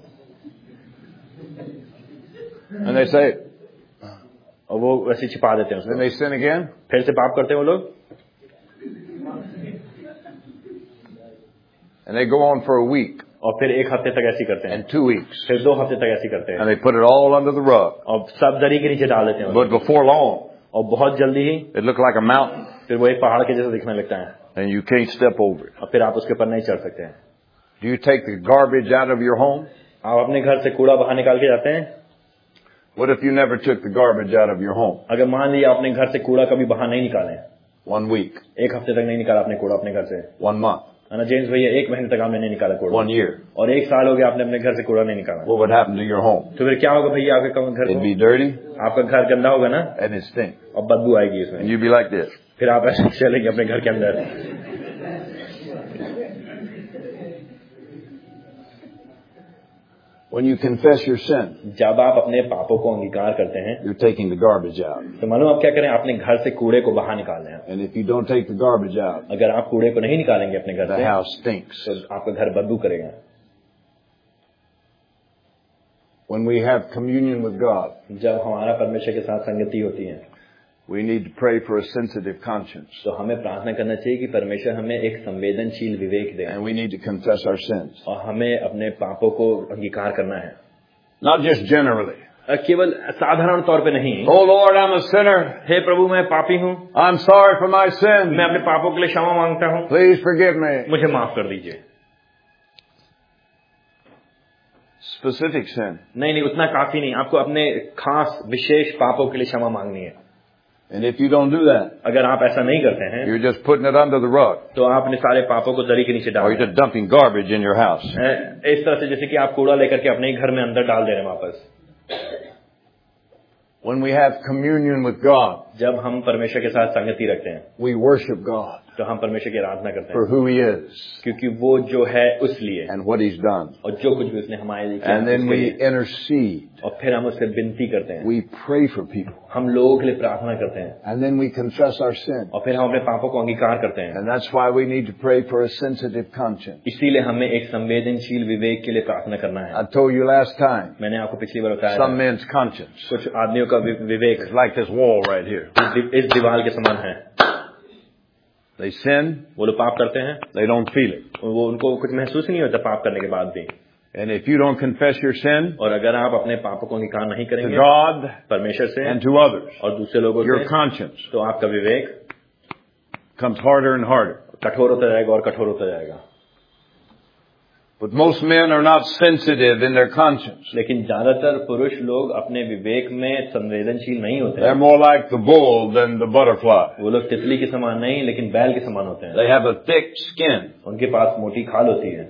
And they say, और वो वैसे छिपा देते हैं then उसको. they sin again, फिर से पाप करते हैं वो लोग and they go on for a week, और फिर एक हफ्ते तक ऐसी करते हैं, and two weeks, फिर दो हफ्ते तक ऐसी करते हैं and they put it all under the rug. और सब दरी के नीचे डाल देते हैं. But before long, और बहुत जल्दी ही it looked like a mountain, फिर वो एक पहाड़ के जैसा दिखने लगता है and you can't step over it. और फिर आप उसके ऊपर नहीं चढ़ सकते हैं. Do you take the garbage out of your home? आप अपने घर से कूड़ा बाहर निकाल के जाते हैं. What if you never took the garbage out of your home? अगर मान लिया अपने घर से कूड़ा कभी बाहर नहीं निकाले, One week, एक हफ्ते तक नहीं निकाला आपने कूड़ा अपने घर से, one month, है ना जेम्स भैया, एक महीने तक आपने नहीं निकाला कूड़ा, one year. और एक साल हो गया आपने अपने घर से कूड़ा नहीं निकाला, What would happen to your home? तो फिर क्या होगा भैया आपके घर It'd को? be dirty, आपका घर गंदा होगा ना and it'd stink. और बदबू आएगी इसमें. And you'd be like this. फिर आप ऐसे चलेंगे अपने घर के अंदर. When you confess your sin, जब आप अपने पापों को अंगीकार करते हैं, you're taking the garbage out. तो मालूम आप क्या करें, अपने घर से कूड़े को बाहर निकाल दें. And if you don't take the garbage out, अगर आप कूड़े को नहीं निकालेंगे अपने घर the से, house stinks. तो आपका घर बदबू करेगा. When we have communion with God, जब हमारा परमेश्वर के साथ संगति होती है, we need to pray for a sensitive conscience. तो हमें प्रार्थना करना चाहिए कि परमेश्वर हमें एक संवेदनशील विवेक दे. And we need to confess our sins. और हमें अपने पापों को अंगीकार करना है. Not just generally. केवल साधारण तौर पे नहीं. Oh Lord, I'm a sinner. हे प्रभु, मैं पापी हूँ. I'm sorry for my sins. मैं अपने पापों के लिए क्षमा मांगता हूँ. Please forgive me. मुझे माफ कर दीजिए. Specific sin. नहीं नहीं, उतना काफी नहीं. आपको अपने खास विशेष पापों के लिए क्षमा मांगनी है. And if you don't do that, अगर आप ऐसा नहीं करते हैं, you're just putting it under the rug. तो आप अपने सारे पापों को दरी के नीचे डाल Or you're just dumping garbage in your house. रहे हैं. इस तरह से जैसे कि आप कूड़ा लेकर के अपने ही घर में अंदर डाल दे रहे हैं वापस. When we have communion with God, जब हम परमेश्वर के साथ संगति रखते हैं, we worship God तो हम परमेश्वर की आराधना करते for हैं, who He is क्योंकि वो जो है उस लिए and what He's done. और जो कुछ भी उसने हमारे लिए किया And then उसके we लिए. intercede. और फिर हम उससे विनती करते हैं. We pray for people. हम लोगों के लिए प्रार्थना करते हैं. And then we confess our sin. और फिर हम अपने पापों को अंगीकार करते हैं. And that's why we need to pray for a sensitive conscience. इसीलिए हमें एक संवेदनशील विवेक के लिए प्रार्थना करना है. I told you last time, मैंने आपको पिछली बार बताया some था, men's conscience कुछ आदमियों का वि- विवेक is like this wall right here. इस दि- इस दीवार के समान है. They sin, वो लोग पाप करते हैं, they don't feel it. वो उनको कुछ महसूस नहीं होता पाप करने के बाद भी. And if you don't confess your sin और अगर आप अपने पापों को अंगीकार नहीं to करेंगे God परमेश्वर से and to others, और दूसरे लोगों your से, conscience तो आपका विवेक comes harder and harder. कठोर होता जाएगा और कठोर होता जाएगा. But most men are not sensitive in their conscience. लेकिन ज्यादातर पुरुष लोग अपने विवेक में संवेदनशील नहीं होते They're हैं. more like the bull than the butterfly. वो लोग तितली के समान नहीं, लेकिन बैल के समान होते हैं. They have a thick skin. उनके पास मोटी खाल होती है.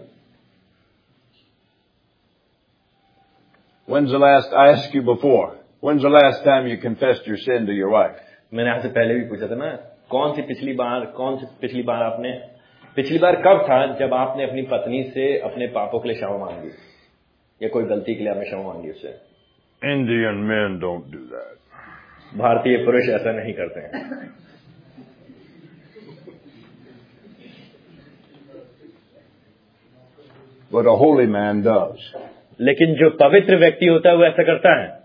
When's the last, I asked you before, when's the last time you confessed your sin to your wife? मैंने आपसे पहले भी पूछा था ना, कौन सी पिछली बार कौन सी पिछली बार आपने पिछली बार कब था जब आपने अपनी पत्नी से अपने पापों के लिए क्षमा मांगी या कोई गलती के लिए आपने क्षमा मांगी उससे? Indian men don't do that. भारतीय पुरुष ऐसा नहीं करते हैं. But a holy man does. लेकिन जो पवित्र व्यक्ति होता है वो ऐसा करता है.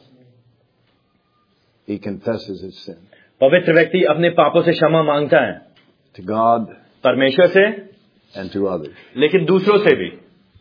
He confesses his sin पवित्र व्यक्ति अपने पापों से क्षमा मांगता है, to God परमेश्वर से and to others. लेकिन दूसरों से भी.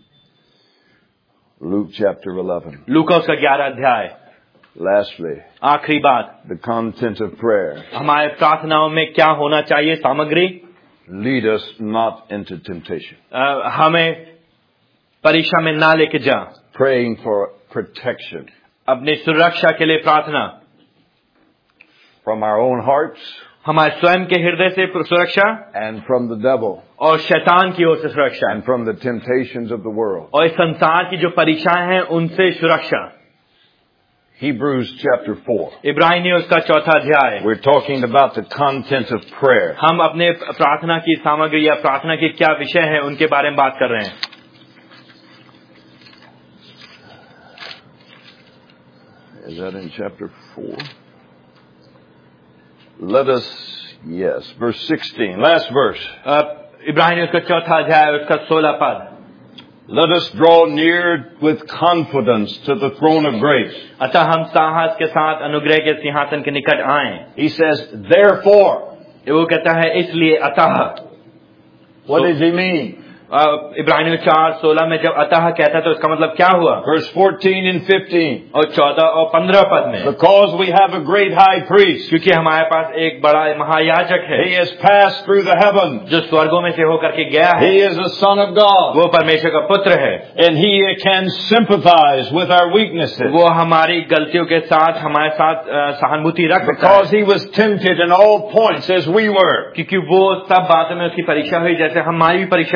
Luke chapter eleven. लूका उसका ग्यारह अध्याय. Lastly, आखिरी बात, the content of prayer. हमारे प्रार्थनाओं में क्या होना चाहिए सामग्री? Lead us not into temptation. आ, हमें परीक्षा में ना लेके जा. Praying for protection अपनी सुरक्षा के लिए प्रार्थना. from our own hearts हमारे स्वयं के हृदय से सुरक्षा and from the devil और शैतान की ओर से सुरक्षा and from the temptations of the world. और इस संसार की जो परीक्षाएं हैं उनसे सुरक्षा. Hebrews chapter four. इब्रानी उसका चौथा अध्याय. We're talking about the content of prayer. हम अपने प्रार्थना की सामग्री या प्रार्थना की क्या विषय है उनके बारे में बात कर रहे हैं. Is that in chapter four? Let us, yes, verse sixteen, last verse. इब्रानी उसका चौथा अध्याय उसका सोलह पद. Let us draw near with confidence to the throne of grace. अतः हम साहस के साथ अनुग्रह के सिंहासन के निकट आएं. He says, therefore. वो कहता है इसलिए अतः. What does he mean? इब्रानी चार सोलह में जब अतः कहता है तो इसका मतलब क्या हुआ? Verse fourteen and fifteen. और चौदह और पंद्रह पद में. Because we have a great high priest. क्योंकि हमारे पास एक बड़ा महायाजक है. He has passed through the heavens. जो स्वर्गों में से होकर के गया है. He is the Son of God. वो परमेश्वर का पुत्र है. And he can sympathize with our weaknesses. वो हमारी गलतियों के साथ हमारे साथ सहानुभूति रख सकता है. Because he was tempted in all points as we were. क्योंकि वो सब बातों में उसकी परीक्षा हुई जैसे हमारी भी परीक्षा हुई.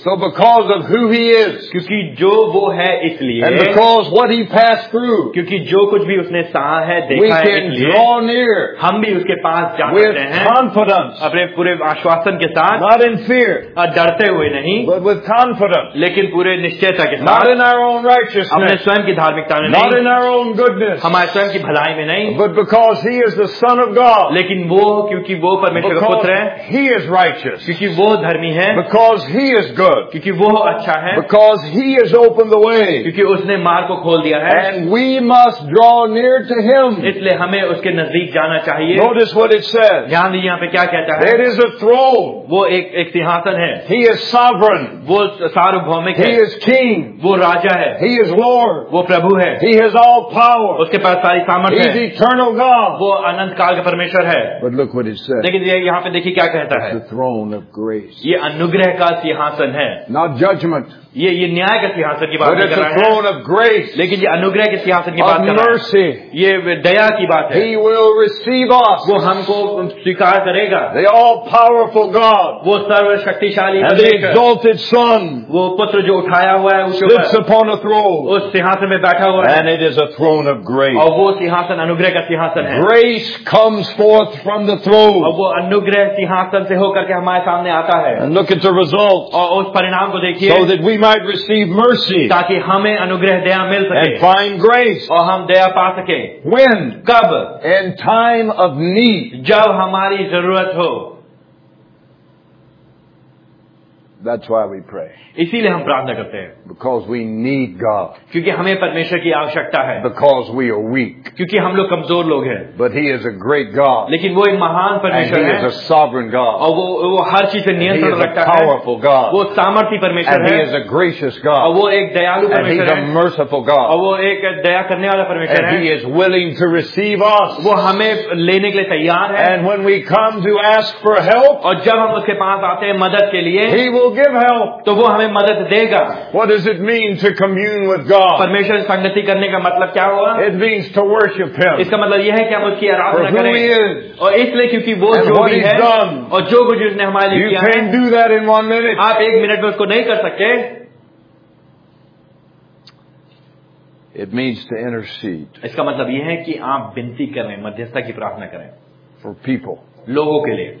So because of who He is, क्योंकि जो वो है इसलिए, and because what He passed through, क्योंकि जो कुछ भी उसने सहा है, we देखा है, can इसलिए draw near हम भी उसके पास जा with सकते हैं confidence, अपने पूरे आश्वासन के साथ, not in fear, और डरते हुए नहीं, but with confidence, लेकिन पूरे निश्चयता के not साथ, in our own अपने righteousness, स्वयं की धार्मिकता में not नहीं, in our own goodness, हमारे स्वयं की भलाई में नहीं, but because He is the Son of God, लेकिन वो क्योंकि वो परमेश्वर का because पुत्र है, He is righteous, क्योंकि वो धर्मी है, because He is good, क्योंकि वो अच्छा है, because He has opened the way, क्योंकि उसने मार्ग को खोल दिया है, and we must draw near to Him. इसलिए हमें उसके नजदीक जाना चाहिए। Notice what it says. ध्यान दीजिए यहाँ पे क्या कहता है, It is a throne. वो एक एक सिंहासन है, He is sovereign. वो सार्वभौमिक He है, is king. वो राजा है, He is Lord. वो प्रभु है, He has all power. उसके पास सारी सामर्थ्य He's है, eternal God. वो अनंत काल का परमेश्वर है। But look what it says. लेकिन ये यहाँ पे देखिए क्या कहता है, The throne of grace. ये अनुग्रह का सिंहासन है, Not judgment, ये ये न्याय का सिंहासन की बात but नहीं it's कर a रहा है, throne of grace, लेकिन ये अनुग्रह के सिंहासन की बात of कर रहा है, mercy. ये दया की बात है। He will receive us. वो हमको स्वीकार करेगा, The all-powerful God वो सर्वशक्तिशाली and the परमेश्वर, exalted Son वो पुत्र जो उठाया हुआ है उसके sits ऊपर, upon a throne, उस सिंहासन में बैठा हुआ है, and it is a throne of grace. और वो सिंहासन अनुग्रह का सिंहासन है, Grace comes forth from the और throne. वो अनुग्रह सिंहासन से होकर के हमारे सामने आता है, And look at the result, और उस परिणाम को देखिए, so that we might receive mercy ताकि हमें अनुग्रह दया मिल सके and find grace. और हम दया पा सके। When? कब? In time of need. जब हमारी जरूरत हो। That's why we pray. इसीलिए हम प्रार्थना करते हैं, Because we need God. क्योंकि हमें परमेश्वर की आवश्यकता है, Because we are weak. क्योंकि हम लोग कमजोर लोग हैं, But He is a great God. लेकिन वो एक महान And परमेश्वर He है, is a sovereign God. और वो वो हर चीज पे And He नियंत्रण is a रखता है, powerful God. वो सामर्थी परमेश्वर And He है, is a gracious और God. वो एक दयालु And He's परमेश्वर a है, merciful और God. वो एक दया करने वाला परमेश्वर And है, He is willing to receive us. वो हमें लेने के लिए तैयार है, And when we come to ask for help, और जब हम उसके पास आते हैं मदद के लिए, He will give help. तो वो हमें मदद देगा। What does it mean to commune with God? परमेश्वर से संगति करने का मतलब क्या हुआ? It means to worship Him इसका मतलब यह है कि हम उसकी for आराधना who He करें, is और इसलिए क्योंकि वो and जो what भी He's है done. और जो कुछ उसने हमारे लिए You किया है, can't do that in one minute. आप एक मिनट में उसको नहीं कर सकते। It means to intercede इसका मतलब यह है कि आप विनती करें, मध्यस्थता की प्रार्थना करें for people लोगों के लिए,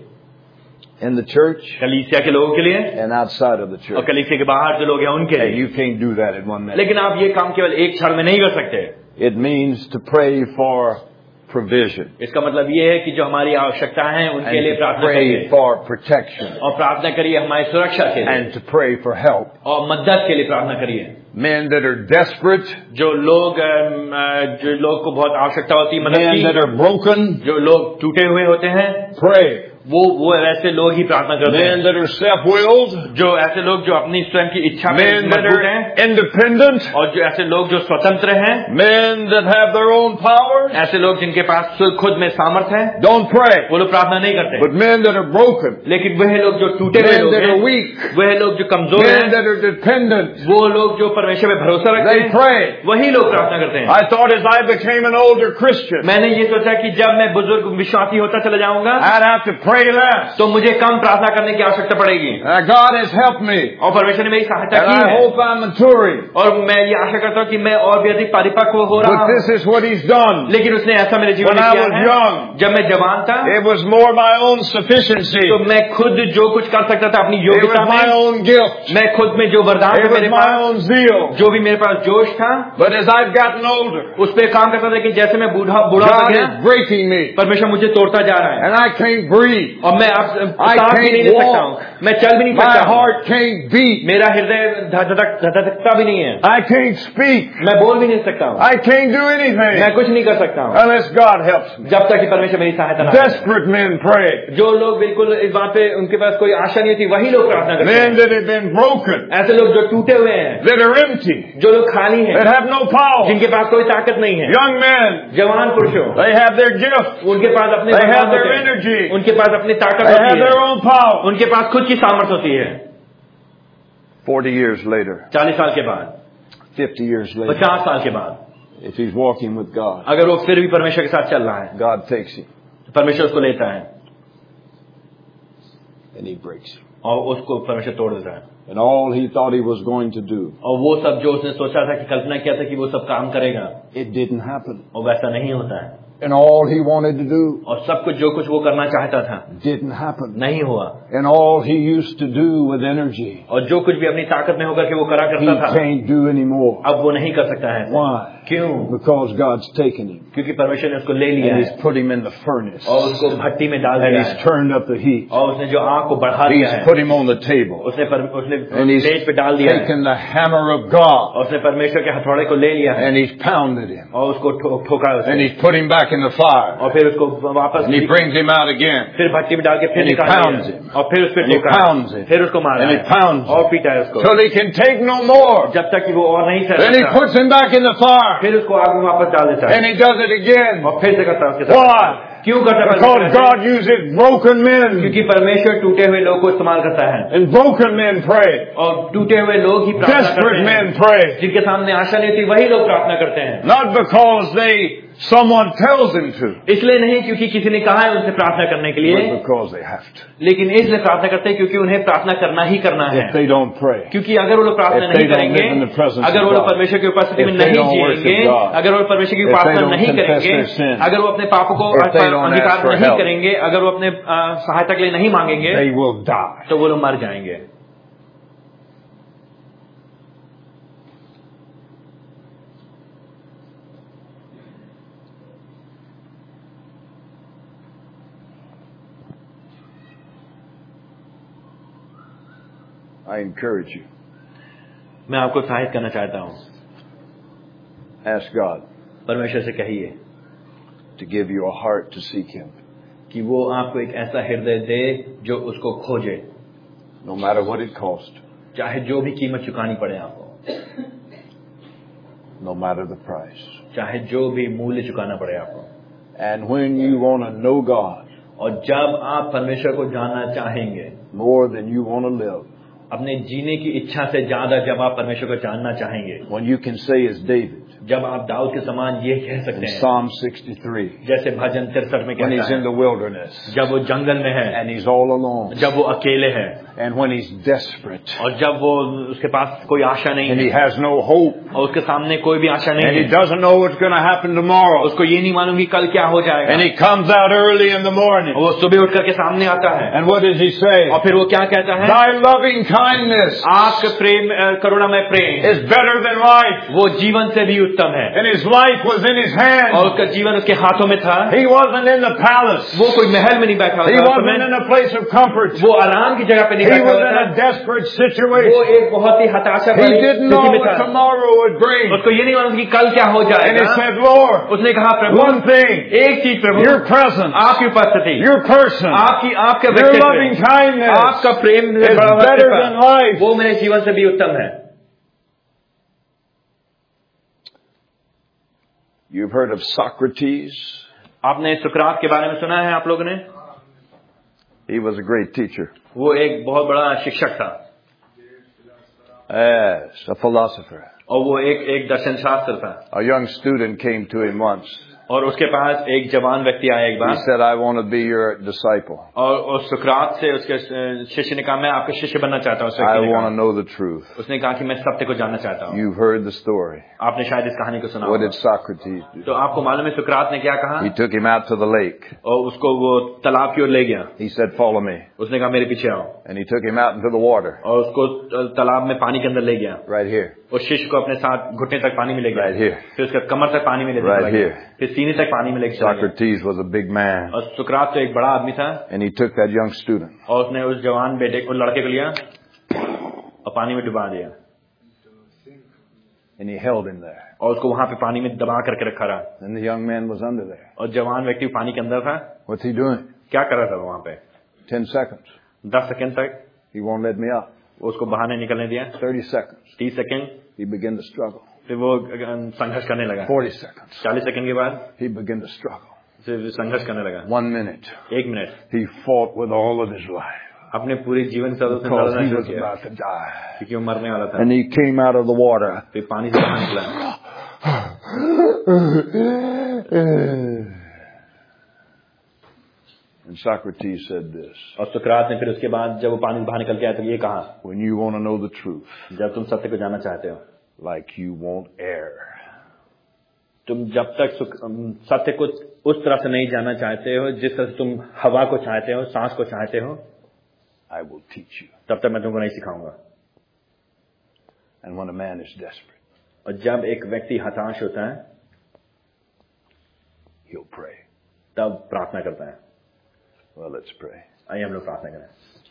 in the church कलीसिया के लोगों के लिए and outside of the और church. कलीसिया के बाहर जो लोग हैं उनके And लिए। you can't do that in one minute. लेकिन आप ये काम केवल एक क्षण में नहीं कर सकते। It means to pray for provision इसका मतलब ये है कि जो हमारी आवश्यकता है उनके लिए and to प्रार्थना pray करिए, for protection और प्रार्थना करिए हमारी सुरक्षा के लिए, and to pray for help. और मदद के लिए प्रार्थना करिए। Men that are desperate, जो लोग अम, अ, जो लोग को बहुत आवश्यकता होती है मदद men that की, are broken, जो लोग टूटे हुए होते हैं, pray. वो वो ऐसे लोग ही प्रार्थना करते Men हैं, that are self-willed, जो ऐसे लोग जो अपनी स्वयं की इच्छा में men that मजबूत are हैं, independent, और जो ऐसे लोग जो स्वतंत्र हैं, men that have their own powers, ऐसे लोग जिनके पास खुद में सामर्थ है, don't pray. वो लोग प्रार्थना नहीं करते। But men that are broken, लेकिन वह लोग जो टूटे हुए men लोग that are हैं, weak, वह लोग जो कमजोर men हैं, that are dependent, वो लोग जो परमेश्वर में भरोसा रखते they हैं, pray. वही लोग प्रार्थना करते हैं। I thought as I became an older Christian, मैंने ये सोचा कि जब मैं बुजुर्ग विश्वासी होता चला जाऊंगा I'd have to pray less. तो मुझे कम प्रार्थना करने की आवश्यकता पड़ेगी, Uh, God has helped me, और परमेश्वर ने मेरी सहायता and की I है, hope I'm maturing. और मैं ये आशा करता हूँ कि मैं और भी अधिक परिपक्व हो रहा But हूँ। this is what He's done. लेकिन उसने ऐसा मेरे जीवन When में I किया was है, young, जब मैं जवान था it was more my own sufficiency. तो मैं खुद जो कुछ कर सकता था अपनी It योग्यता was my में, own gift. मैं खुद में जो वरदान It था was मेरे my पास, own zeal. जो भी मेरे पास जोश था, But as I've gotten older, उस पर काम करता था। कि जैसे मैं बूढ़ा बूढ़ा हो God गया, is breaking me, परमेश्वर मुझे तोड़ता जा रहा है, and I can't breathe. और मैं अब I सांस भी नहीं ले can't सकता walk. हूँ, मैं चल भी नहीं My सकता हूँ, heart can't beat. मेरा हृदय धधक धधकता भी नहीं है, I can't speak. मैं बोल भी नहीं सकता हूँ, I can't do मैं anything कुछ नहीं कर सकता हूँ unless God helps me. जब तक कि परमेश्वर मेरी सहायता ना करे। Desperate men pray. जो लोग बिल्कुल इस बात पे उनके पास कोई आशा नहीं थी, वही लोग प्रार्थना करते Men हैं। that have been broken, ऐसे लोग जो टूटे हुए हैं, that are empty, जो लोग खाली हैं, that have no power. जिनके पास कोई ताकत नहीं है, Young men, जवान पुरुषों, they have their gifts. उनके पास अपने They have वरदान their होते हैं, energy. उनके पास अपनी ताकत They होती have their है, own power. उनके पास खुद की सामर्थ होती है। Forty years later, चालीस साल के बाद, fifty years later, पचास साल के बाद, if he's walking with God, अगर वो फिर भी परमेश्वर के साथ चल रहा है, God takes him तो परमेश्वर उसको लेता है and He breaks him. और उसको परमेश्वर तोड़ देता है। And all he thought he was going to do, और वो सब जो उसने सोचा था कि कल्पना किया था कि वो सब काम करेगा, it didn't happen. और वैसा नहीं होता है. And all he wanted to do, और सब कुछ जो कुछ वो करना चाहता था, didn't happen. नहीं हुआ. And all he used to do with energy, और जो कुछ भी अपनी ताकत में होकर के वो करा he करता था, can't do anymore. अब वो नहीं कर सकता है. Why? क्यों? Because God's taken him. क्योंकि परमेश्वर ने उसको ले लिया And है he's put him in the furnace. और उसको भट्टी में डाल And दिया he's है, turned up the heat. और उसने जो आग को बढ़ा दिया He's है, put him on the table. उसने पर, उसने And he's मेज पे डाल दिया है, taken the hammer of God. और उसने परमेश्वर के हथौड़े को ले लिया है And he's pounded him. और उसको ठो, ठोका है And उसने, he's put him back in the fire. और फिर उसको वापस And he brings him out again. फिर भट्टी में डाल के फिर And he निकाल pounds दिया him. और फिर उस पर And he ठोका pounds है, him. फिर उसको मारा And he है pounds और him. पीटा है उसको, Till he can take no more. जब तक कि वो और नहीं सह Then he सकता, puts him back in the fire. फिर उसको आग में वापस डाल देता है And he does it again. और फिर से करता है उसके साथ. Why? क्यों करता है? Because God uses broken men. क्योंकि परमेश्वर टूटे हुए लोग को इस्तेमाल करता है, And broken men pray. और टूटे हुए लोग ही प्रार्थना करते Desperate हैं. men pray. जिनके सामने आशा नहीं होती वही लोग प्रार्थना करते हैं. Not because they someone tells them to, इसलिए नहीं क्योंकि किसी ने कहा है उनसे प्रार्थना करने के लिए, but because they have to. लेकिन इसलिए प्रार्थना करते हैं क्योंकि उन्हें प्रार्थना करना ही करना है. If they don't pray, क्योंकि अगर वो लोग प्रार्थना If they नहीं don't करेंगे, live in the presence of अगर वो लोग God, परमेश्वर की उपस्थिति में if they नहीं don't worship जिएंगे, God, अगर वो परमेश्वर की if they उपासना don't नहीं confess करेंगे, their sin, अगर वो अपने पापों को if they don't अंगीकार ask for नहीं help, करेंगे, अगर वो अपने आ, सहायता के लिए नहीं मांगेंगे, they will die. तो वो लोग मर जाएंगे. I encourage you. मैं आपको सहायता करना चाहता हूँ. Ask God परमेश्वर से कहिए to give you a heart to seek Him, कि वो आपको एक ऐसा हृदय दे जो उसको खोजे, no matter what it costs, चाहे जो भी कीमत चुकानी पड़े आपको, no matter the price. चाहे जो भी मूल्य चुकाना पड़े आपको. And when you want to know God और जब आप परमेश्वर को जानना चाहेंगे more than you want to live, अपने जीने की इच्छा से ज्यादा जब आप परमेश्वर को जानना चाहेंगे, when you can say as David जब आप दाऊद के समान ये कह in सकते हैं, Psalm sixty-three, जैसे भजन तिरसठ में when he's कहता in है, the wilderness जब वो जंगल में है, and he's all alone, जब वो अकेले है, and when he's desperate और जब वो उसके पास कोई आशा नहीं and है, he has no hope और उसके सामने कोई भी आशा and नहीं he है, doesn't know what's going to happen tomorrow, उसको ये नहीं मालूम कि कल क्या हो जाएगा, and he comes out early in the morning, वो सुबह उठ करके सामने आता है, and what does he say? और फिर वो क्या कहता है? Thy loving kindness आपका प्रेम, करुणामय प्रेम is better than life, वो जीवन से भी उत्तम है, and his life was in his hand. और उसका जीवन उसके हाथों में था. He wasn't in the palace. वो कोई महल में नहीं बैठा He हुआ था, wasn't in a place of comfort. वो आराम की जगह पे नहीं He बैठा was हुआ in था. a desperate वो situation. एक बहुत ही हताशा He भरी didn't know स्थिति में what था. tomorrow would bring. उसको ये नहीं मालूम कि कल क्या हो And he जाएगा. said, Lord, उसने कहा, प्रभु one thing, एक चीज, प्रभु your presence, आपकी उपस्थिति, your person, आपकी आपका your loving व्यक्तित्व, kindness आपका प्रेम से is बड़ा हुआ better कृपा, than life. वो मेरे जीवन से भी उत्तम है. You've heard of Socrates. आपने सुकरात के बारे में सुना है आप लोगों ने? He was a great teacher. वो एक बहुत बड़ा शिक्षक था, Yes, a philosopher. और वो एक एक दर्शन शास्त्र था. A young student came to him once. और उसके पास एक जवान व्यक्ति आया एक He bar, said, I want to be your disciple. और, और सुकरात से उसके शिष्य ने कहा, मैं आपका शिष्य बनना चाहता हूँ. उस I व्यक्ति ने want कहा, to know the truth. उसने कहा कि मैं सत्य को जानना चाहता हूँ. You've heard the story. आपने शायद इस कहानी को सुना What होगा. did Socrates do? तो आपको मालूम है सुकरात ने क्या कहा? He took him out to the lake. और उसको वो तालाब की ओर ले गया. He said, follow me. उसने कहा, मेरे पीछे आओ. And he took him out into the water. और उसको तालाब में पानी के अंदर ले गया. Right here. उस शिष्य को अपने साथ घुटने तक पानी में ले गया. Right here. फिर उसका कमर तक पानी में ले Right गया. here. फिर सीने तक पानी में ले गया. Socrates was a big man. और सुकरात तो एक बड़ा आदमी था. And he took that young student. और उसने उस जवान बेटे को, लड़के को लिया और पानी में डुबा दिया. And he held him there. और उसको वहां पे पानी में दबा करके रखा रहा. And the young man was under there. और जवान व्यक्ति पानी के अंदर था. What's he doing? क्या कर रहा था वहां पे? Ten seconds. दस सेकंड तक He won't let me out. उसको बाहर नहीं निकलने दिया. Thirty seconds. तीस second. He began to struggle. फिर वो संघर्ष करने लगा. Forty seconds. चालीस सेकंड के बाद He began to struggle. फिर संघर्ष करने लगा. One minute. एक minute. He fought with all of his life. अपने पूरे जीवन से उसने Because लड़ना he शुरू was किया about to die. क्योंकि वो मरने वाला था. And he came out of the water. फिर पानी से बाहर निकला. And Socrates said this, और सुकरात ने फिर उसके बाद जब वो पानी से बाहर निकल के आया तो ये कहा, when you want to know the truth, जब तुम सत्य को जानना चाहते हो, like you want air, तुम जब तक सुक- अम, सत्य को उस तरह से नहीं जानना चाहते हो जिस तरह से तुम हवा को चाहते हो, सांस को चाहते हो, I will teach you. तब तक मैं तुमको नहीं सिखाऊंगा। And when a man is desperate, और जब एक व्यक्ति हताश होता है he'll pray. तब प्रार्थना करता है। Well, let's pray. आइए हम लोग प्रार्थना करें।